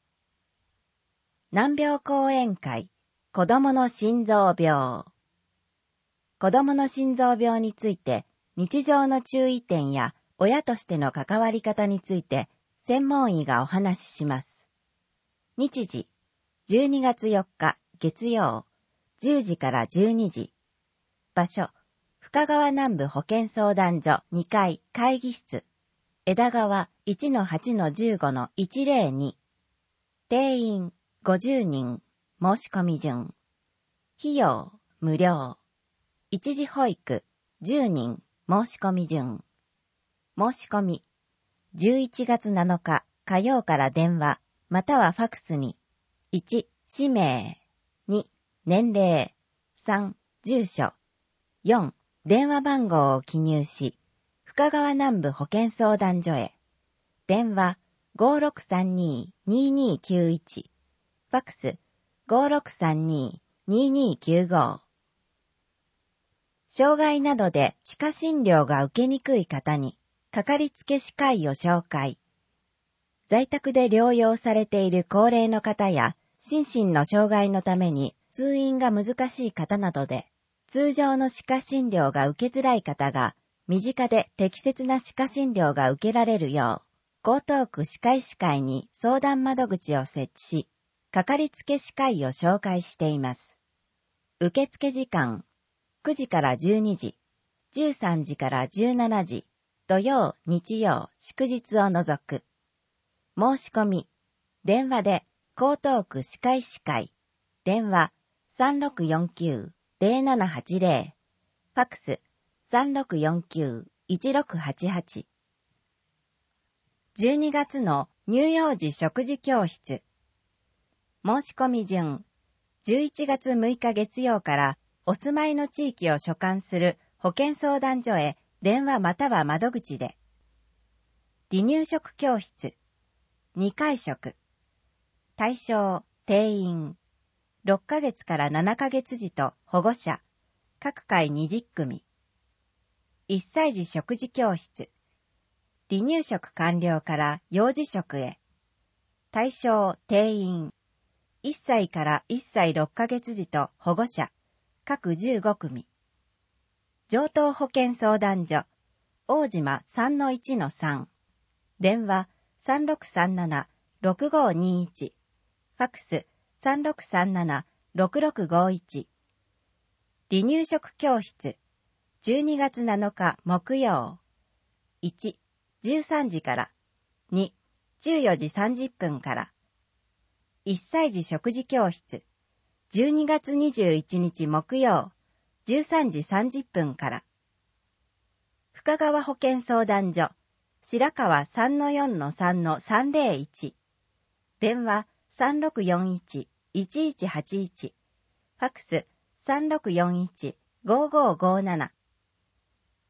難病講演会、子供の心臓病。子供の心臓病について、日常の注意点や親としての関わり方について、専門医がお話しします。日時、じゅうにがつよっか月曜、じゅうじからじゅうにじ。場所、深川南部保健相談所にかい会議室。枝川 いちのはちのじゅうごのいちぜろに。定員ごじゅうにん。申し込み順。費用無料。一時保育じゅうにん。申し込み順。申し込み。じゅういちがつなのか火曜から電話、またはファクスに。いち、氏名。に、年齢。さん、住所。よん、電話番号を記入し、深川南部保健相談所へ。電話 ごろくさんにににきゅういち。ファクス ごろくさんにににきゅうご。障害などで歯科診療が受けにくい方に、かかりつけ歯科医を紹介。在宅で療養されている高齢の方や、心身の障害のために通院が難しい方などで、通常の歯科診療が受けづらい方が、身近で適切な歯科診療が受けられるよう、江東区歯科医師会に相談窓口を設置し、かかりつけ歯科医を紹介しています。受付時間、くじからじゅうにじ、じゅうさんじからじゅうしちじ、土曜、日曜、祝日を除く。申し込み、電話で江東区歯科医師会、電話 さんろくよんきゅうぜろななはちぜろ、ファクス さんろくよんきゅういちろくはちはち。じゅうにがつの乳幼児食事教室。申し込み順、じゅういちがつむいか月曜からお住まいの地域を所管する保健相談所へ電話または窓口で。離乳食教室、にかい食。対象、定員、ろっかげつからななかげつ児と保護者、各回にじゅっくみ。いっさい児食事教室。離乳食完了から幼児食へ。対象、定員。いっさいからいっさいろっかげつ児と保護者、各じゅうごくみ。城東保健相談所、大島 さんのいちのさん。電話 さんろくさんななろくごにいち。ファクス さんろくさんななろくろくごいち。離乳食教室、じゅうにがつなのか木曜。いち、じゅうさんじから。に、じゅうよじさんじゅっぷんから。いっさい児食事教室、じゅうにがつにじゅういちにち木曜、じゅうさんじさんじゅっぷんから。深川保健相談所、白川 さんのよんのさんのさんぜろいち。電話 さんろくよんいちいちいちはちいち。ファクス さんろくよんいちごごごなな。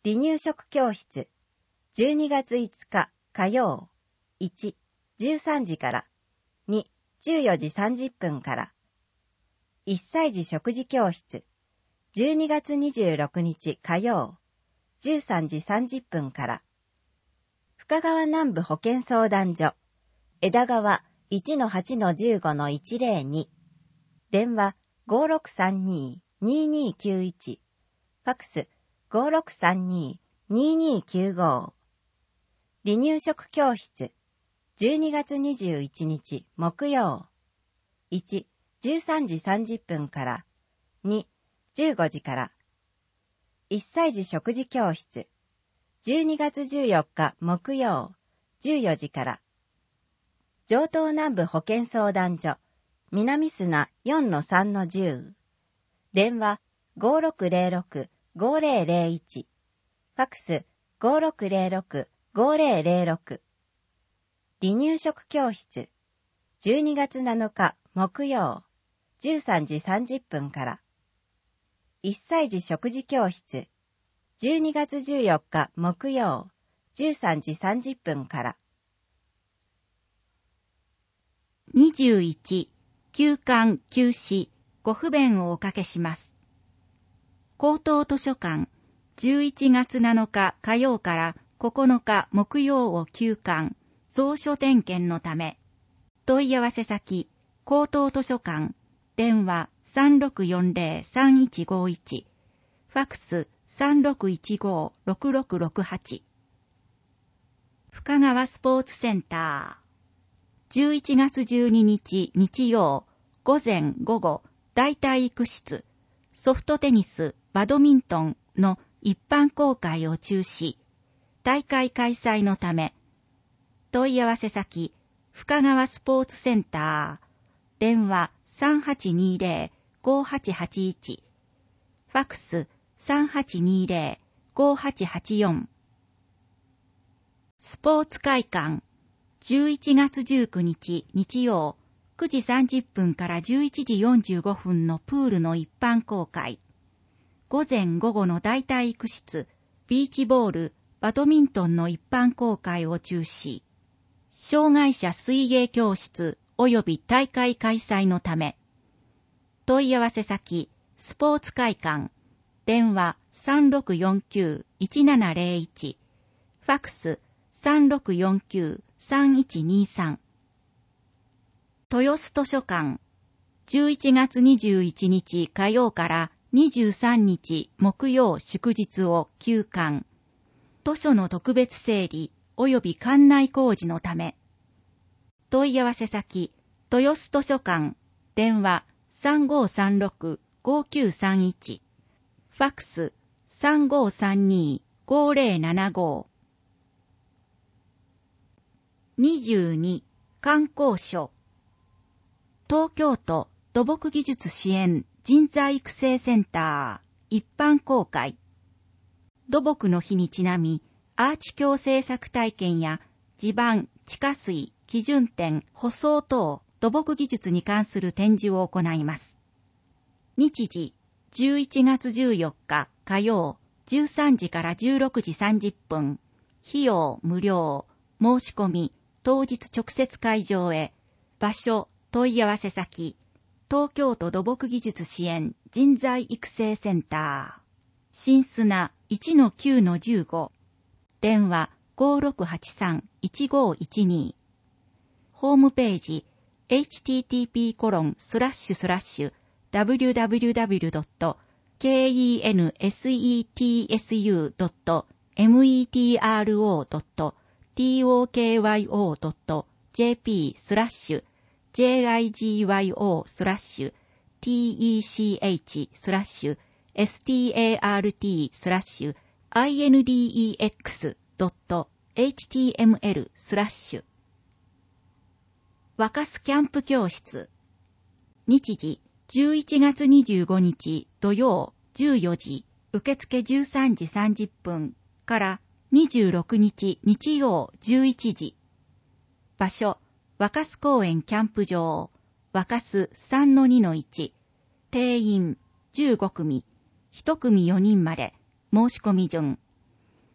離乳食教室、じゅうにがついつか火曜、いち、じゅうさんじから、に、じゅうよじさんじゅっぷんから、いっさい児食事教室、じゅうにがつにじゅうろくにち火曜、じゅうさんじさんじゅっぷんから、深川南部保健相談所、枝川 いちのはちのじゅうごのいちぜろに、電話 ごろくさんにーにーにーきゅういち、ファクス ごろくさんにーにーにーきゅうご。離乳食教室、じゅうにがつにじゅういちにち木曜、いち、じゅうさんじさんじゅっぷんから、に、じゅうごじから、いっさい児食事教室、じゅうにがつじゅうよっか木曜、じゅうよじから、城東南部保健相談所、南砂 よんのさんのじゅう、電話 ごろくぜろろくごぜろぜろいち、ファクス ごろくぜろろくごぜろぜろろく。離乳食教室、じゅうにがつなのか木曜、じゅうさんじさんじゅっぷんから、いっさい児食事教室、じゅうにがつじゅうよっか木曜、じゅうさんじさんじゅっぷんから。 にじゅういち、休館休止、ご不便をおかけします。高等図書館、じゅういちがつなのか火曜からここのか木曜を休館、蔵書点検のため、問い合わせ先、高等図書館、電話 さんろくよんぜろさんいちごいち、ファクス さんろくいちごろくろくろくはち。深川スポーツセンター、じゅういちがつじゅうににち日曜、午前午後、大体育室、ソフトテニス、バドミントンの一般公開を中止、大会開催のため、問い合わせ先、深川スポーツセンター、電話 さんはちにぜろごはちはちいち、ファクス さんはちにぜろごはちはちよん。スポーツ会館、じゅういちがつじゅうくにち日曜、くじさんじゅっぷんからじゅういちじよんじゅうごふんのプールの一般公開、午前午後の大体育室、ビーチボール、バドミントンの一般公開を中止、障害者水泳教室及び大会開催のため、問い合わせ先、スポーツ会館、電話 さんろくよんきゅういちななぜろいち、ファクス さんろくよんきゅうさんいちにさん。豊洲図書館、じゅういちがつにじゅういちにち火曜からにじゅうさんにち木曜祝日を休館、図書の特別整理及び館内工事のため、問い合わせ先、豊洲図書館、電話 さんごさんろくごきゅうさんいち、ファクス さんごさんにごぜろななご。にじゅうに、観光所、東京都土木技術支援人材育成センター一般公開、土木の日にちなみ、アーチ橋製作体験や地盤、地下水、基準点、舗装等土木技術に関する展示を行います。日時、じゅういちがつじゅうよっか火曜、じゅうさんじからじゅうろくじさんじゅっぷん、費用無料、申し込み、当日直接会場へ、場所、問い合わせ先、東京都土木技術支援人材育成センター、新砂 いちのきゅうのじゅうご、電話 ごろくはちさんいちごいちに、ホームページ エイチティーティーピーコロンスラッシュスラッシュダブリューダブリューダブリュードットケーイーエヌエスイーティーエスユードットメトロドットトクヨドットジェーピースラッシュ ジェイアイジーワイオー スラッシュ ティーイーシーエイチ スラッシュ エスティーエーアールティー スラッシュ アイエヌディーイーエックス ドット エイチティーエムエル スラッシュ。若洲キャンプ教室、日時じゅういちがつにじゅうごにち土曜じゅうよじ、受付じゅうさんじさんじゅっぷんからにじゅうろくにち日曜じゅういちじ、場所若洲公園キャンプ場、若洲 さんのにのいち、定員じゅうごくみ、いちくみよにんまで、申し込み順、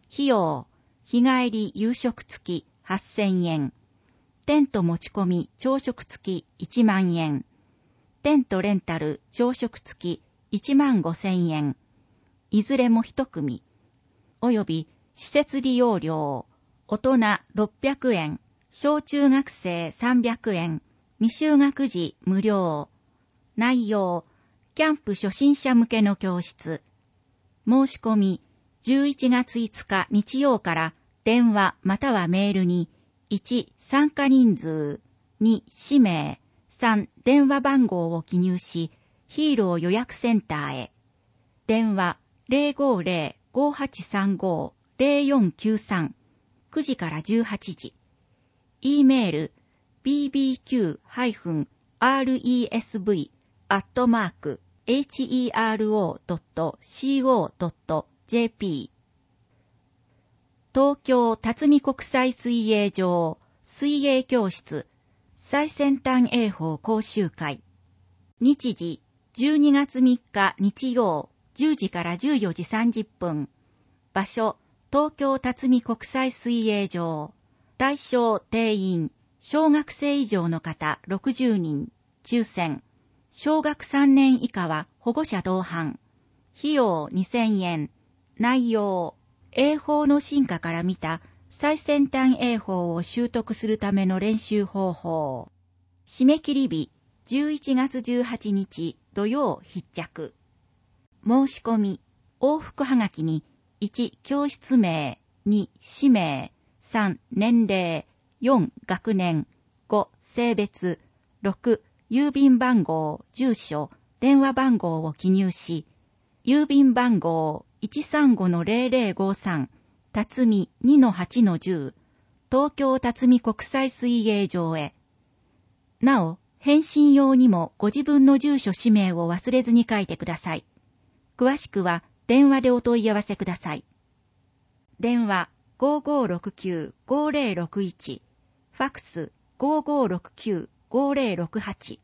費用、日帰り夕食付きはっせんえん。テント持ち込み朝食付きいちまんえん。テントレンタル朝食付きいちまんごせんえん。いずれも一組。および施設利用料、大人ろっぴゃくえん、小中学生さんびゃくえん、未就学児無料。内容、キャンプ初心者向けの教室。申し込み、じゅういちがついつか日曜から電話またはメールに、いち、参加人数、に、氏名、さん、電話番号を記入し、ヒーロー予約センターへ。電話 ゼロごゼロ ごはちさんご ゼロよんきゅうさん、くじからじゅうはちじ。E メール ビービーキュー アールイーエスブイ アットマーク ヘロ ドット シーオー ドット ジェーピー 東京辰巳国際水泳場水泳教室最先端泳法講習会。日時じゅうにがつみっか日曜じゅうじからじゅうよじさんじゅっぷん。場所東京辰巳国際水泳場。対象定員小学生以上の方ろくじゅうにん。抽選。小学さんねん以下は保護者同伴。費用にせんえん。内容泳法の進化から見た最先端泳法を習得するための練習方法。締め切り日じゅういちがつじゅうはちにち土曜必着。申し込み往復はがきにいち教室名、に氏名、さん年齢、よん学年、ご性別、ろく郵便番号、住所、電話番号を記入し、郵便番号 いちさんごのゼロゼロごさん、辰巳 にのはちのじゅう、東京辰巳国際水泳場へ。なお、返信用にもご自分の住所氏名を忘れずに書いてください。詳しくは電話でお問い合わせください。電話 ごーごーろくきゅう ごーゼロろくいち、ファクス ごーごーろくきゅう ごーゼロろくはち。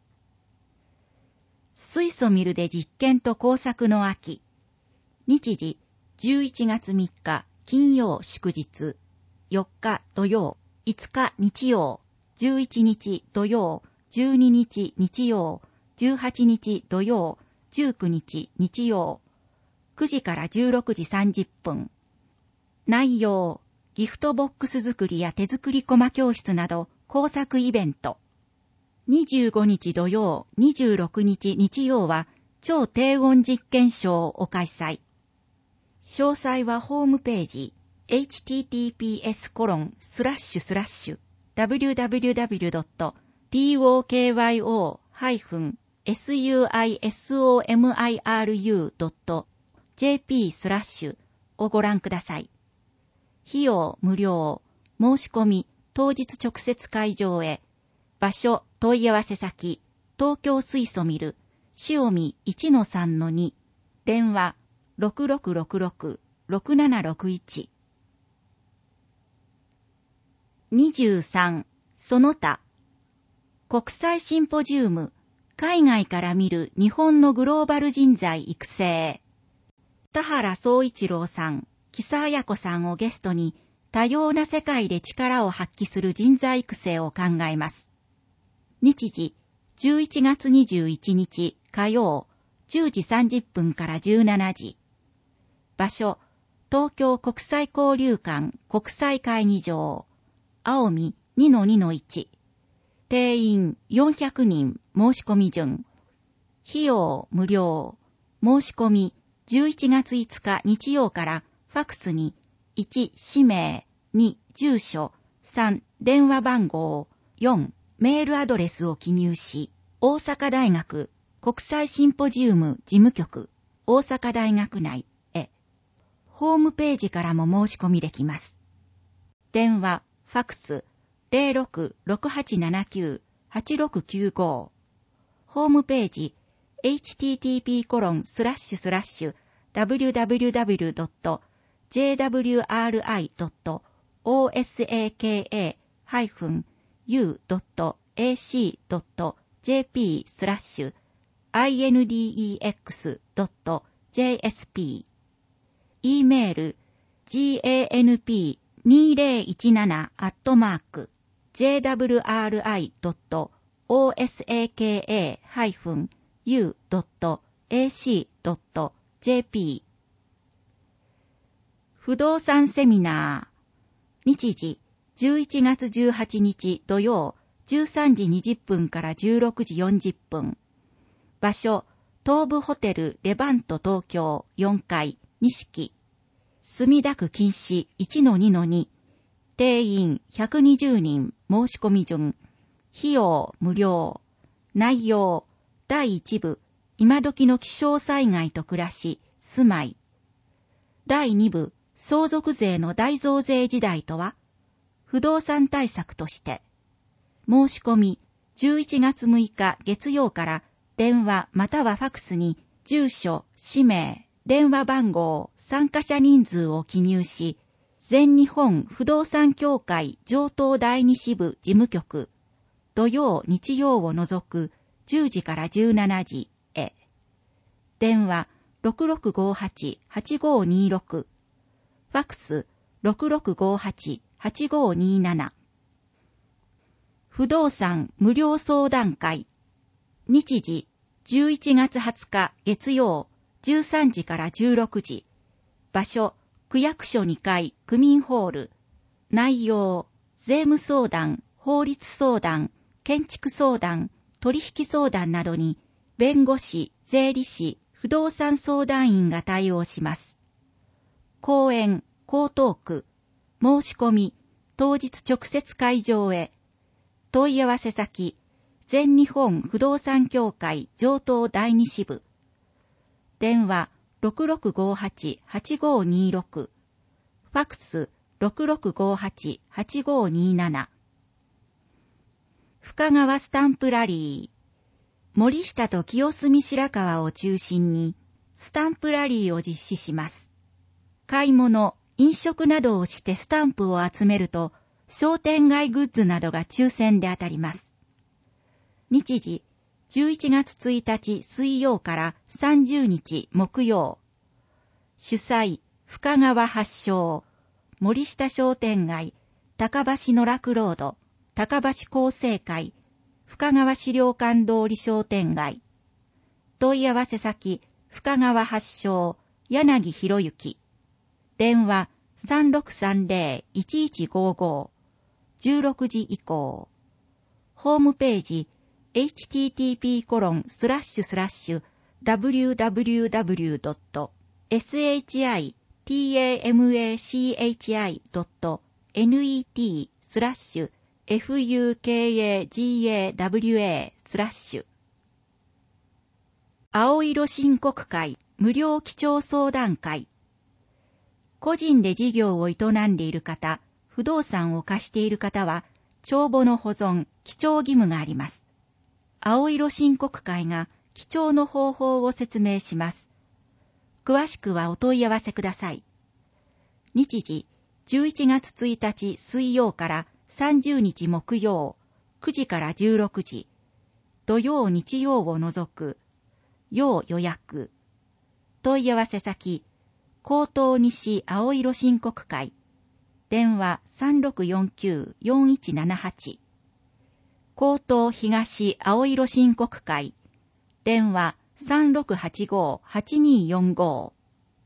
水素ミルで実験と工作の秋。日時じゅういちがつみっか金曜祝日、よっか土曜、いつか日曜、じゅういちにち土曜、じゅうににち日曜、じゅうはちにち土曜、じゅうくにち日曜、くじからじゅうろくじさんじゅっぷん。内容、ギフトボックス作りや手作りコマ教室など工作イベント。にじゅうごにち土曜、にじゅうろくにち日曜は超低温実験ショーを開催。詳細はホームページ エイチティーティーピーエスコロンスラッシュスラッシュダブリューダブリューダブリュードットトーキョースイソミルドットジェーピー スラッシュをご覧ください。費用無料。申し込み当日直接会場へ。場所問い合わせ先東京水素ミル塩見 いちのさんのに 電話ろくろくろくろく ろくななろくいち。にじゅうさんその他国際シンポジウム海外から見る日本のグローバル人材育成。田原総一郎さん、木佐彩子さんをゲストに多様な世界で力を発揮する人材育成を考えます。日時じゅういちがつにじゅういちにち火曜じゅうじさんじゅっぷんからじゅうしちじ。場所東京国際交流館国際会議場青海 にのにのいち。定員よんひゃくにん申し込み順。費用無料。申し込みじゅういちがついつか日曜からファクスにいち氏名、に住所、さん電話番号、よんメールアドレスを記入し、大阪大学国際シンポジウム事務局大阪大学内へ。ホームページからも申し込みできます。電話、ファクスゼロろくろくはちななきゅうはちろくきゅうご。ホームページ エイチティーティーピーコロンスラッシュスラッシュダブリューダブリューダブリュードットジェーダブリューアールアイドットオーエスエーケーエーユードットエーシードットジェーピースラッシュアイエヌディーイーエックスドットジェーエスピー。E メールジェーエヌピーにせんじゅうなな アットマーク ジェイダブリューアールアイ ドット オーエスエーケーエー ハイフン ユー ドット エーシー ドット ジェーピー 不動産セミナー日時じゅういちがつじゅうはちにち土曜じゅうさんじにじゅっぷんからじゅうろくじよんじゅっぷん場所東武ホテルレバント東京よんかい西墨田区禁止 いちのにのに 定員ひゃくにじゅうにん申し込み順費用無料内容だいいち部今時の気象災害と暮らし住まいだいに部相続税の大増税時代とは不動産対策として申し込みじゅういちがつむいか月曜から電話またはファクスに住所、氏名、電話番号、参加者人数を記入し、全日本不動産協会城東第二支部事務局、土曜、日曜を除くじゅうじからじゅうしちじへ。電話 ろくろくごはち はちごにろく、ファクス ろくろくごはち はちごになな。不動産無料相談会日時じゅういちがつはつか月曜じゅうさんじからじゅうろくじ場所区役所にかい区民ホール内容税務相談法律相談建築相談取引相談などに弁護士税理士不動産相談員が対応します講演江東区申し込み当日直接会場へ問い合わせ先、全日本不動産協会城東第二支部。電話 ろくろくごはち はちごにろく、ファクス ろくろくごはち はちごになな。深川スタンプラリー。森下と清澄白河を中心にスタンプラリーを実施します。買い物、飲食などをしてスタンプを集めると、商店街グッズなどが抽選で当たります。日時、じゅういちがつついたち水曜からさんじゅうにち木曜。主催、深川発祥、森下商店街、高橋野楽ロード、高橋厚生会、深川資料館通り商店街。問い合わせ先、深川発祥、柳博之。電話、さんろくさんぜろ いちいちごご。じゅうろくじ以降。ホームページ エイチティーティーピーコロンスラッシュスラッシュダブリューダブリューダブリュードットシタマチドットネットスラッシュフューケーエージーエーダブリューエースラッシュ青色申告会無料基調相談会個人で事業を営んでいる方不動産を貸している方は、帳簿の保存、記帳義務があります。青色申告会が記帳の方法を説明します。詳しくはお問い合わせください。日時、じゅういちがつついたち水曜からさんじゅうにち木曜、くじからじゅうろくじ、土曜日曜を除く、要予約。問い合わせ先、江東西青色申告会。電話 さんろくよんきゅう よんいちななはち。江東東青色申告会。電話 さんろくはちご はちによんご。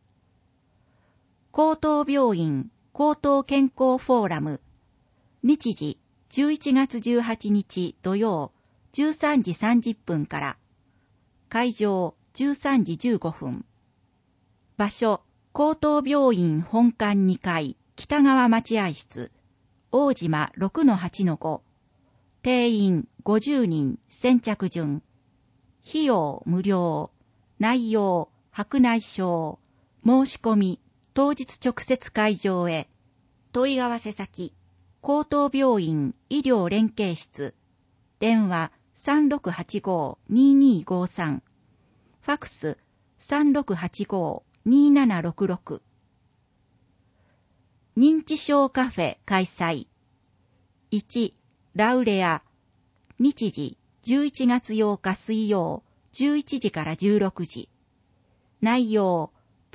江東病院江東健康フォーラム。日時じゅういちがつじゅうはちにち土曜じゅうさんじさんじゅっぷんから。会場じゅうさんじじゅうごふん。場所江東病院本館にかい。北川待合室、大島 ろくのはちのご。定員ごじゅうにん、先着順。費用無料。内容、白内障。申し込み、当日直接会場へ。問い合わせ先、江東病院医療連携室。電話 さんろくはちご ににごさん。ファクス さんろくはちご にななろくろく。認知症カフェ開催。いち、ラウレア。日時、じゅういちがつようか水曜、じゅういちじからじゅうろくじ。内容、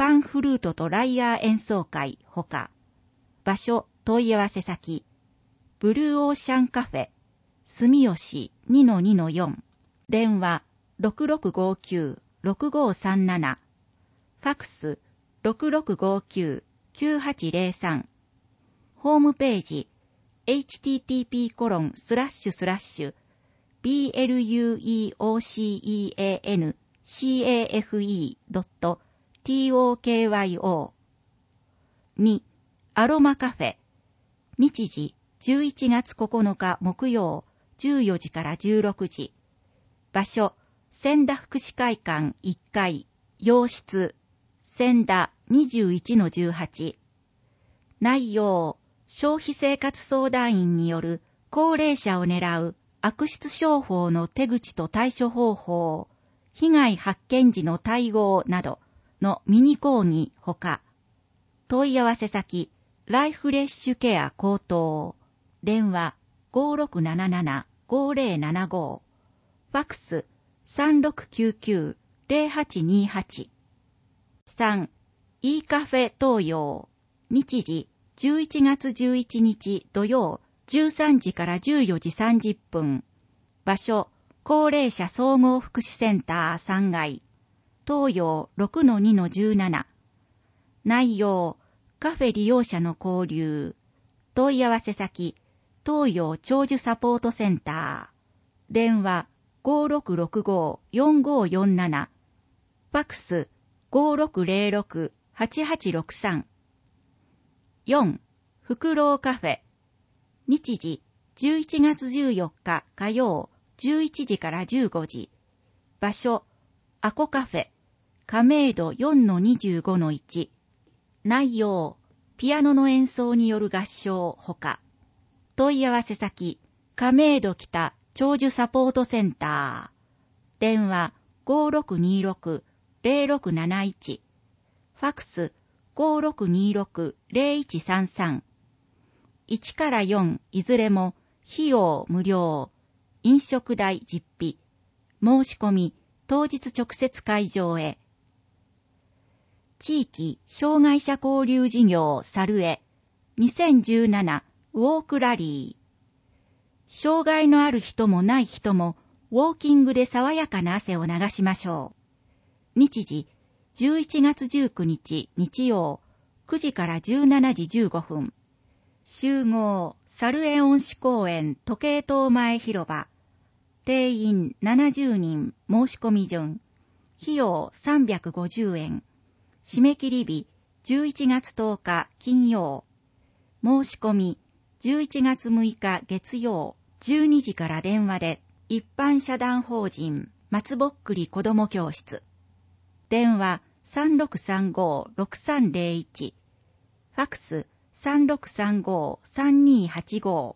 パンフルートとライヤー演奏会ほか、場所問い合わせ先、ブルーオーシャンカフェ、住吉 にのにのよん、電話 ろくろくごきゅうろくごさんなな、ファクス ろくろくごきゅうきゅうはちゼロさん、ホームページ エイチティーティーピーコロンスラッシュスラッシュ ブルーオーシャンカフェ ドット トク。 に、アロマカフェ、日時じゅういちがつここのか木曜じゅうよじからじゅうろくじ、場所千田福祉会館いっかい、洋室千田 にじゅういちのじゅうはち、内容消費生活相談員による高齢者を狙う悪質商法の手口と対処方法、被害発見時の対応などのミニ講義ほか、問い合わせ先、ライフレッシュケア高等、電話 ごろくななななごぜろななご、ファクス さんろくきゅうきゅうゼロはちにはち。さん、e カフェ東洋、日時じゅういちがつじゅういちにち土曜じゅうさんじからじゅうよじさんじゅっぷん、場所高齢者総合福祉センターさんがい、東洋 ろくのにのじゅうなな、内容カフェ利用者の交流、問い合わせ先東洋長寿サポートセンター、電話 ごろくろくごよんごよんなな、ファクス ごろくぜろろくはちはちろくさん。よん、フクロウカフェ、日時じゅういちがつじゅうよっか火曜じゅういちじからじゅうごじ、場所アコカフェ、亀戸 よんのにじゅうごのいち、内容ピアノの演奏による合唱ほか、問い合わせ先亀戸北長寿サポートセンター、電話 ごろくにろくぜろろくなないち、ファクス ごろくにろくぜろいちさんさん。いちからよんいずれも費用無料、飲食代実費、申し込み当日直接会場へ。地域障害者交流事業サルエにせんじゅうななウォークラリー。障害のある人もない人もウォーキングで爽やかな汗を流しましょう。日時じゅういちがつじゅうくにち日曜くじからじゅうしちじじゅうごふん。集合サルエ恩賜公園時計塔前広場。定員ななじゅうにん、申し込み順。費用さんびゃくごじゅうえん。締め切り日じゅういちがつとおか金曜。申し込みじゅういちがつむいか月曜じゅうにじから電話で。一般社団法人松ぼっくり子ども教室。電話 さんろくさんごろくさんぜろいち、ファクス さんろくさんごさんにはちご。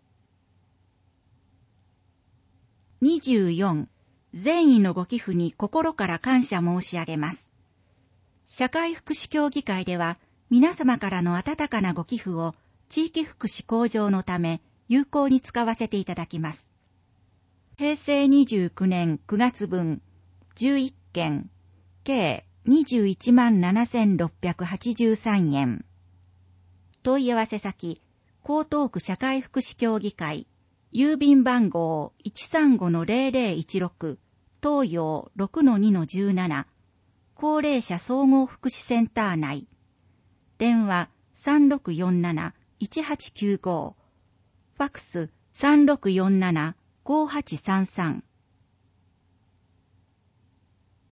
にじゅうよん、善意のご寄付に心から感謝申し上げます。社会福祉協議会では皆様からの温かなご寄付を地域福祉向上のため有効に使わせていただきます。へいせいにじゅうきゅうねんくがつぶんじゅういっけん、計にじゅういちまんななせんろっぴゃくはちじゅうさんえん。問い合わせ先、江東区社会福祉協議会、郵便番号 いちさんごのぜろぜろいちろく、東洋 ろくのにのじゅうなな、高齢者総合福祉センター内。電話 さんろくよんなないちはちきゅうご、ファクス さんろくよんななごはちさんさん。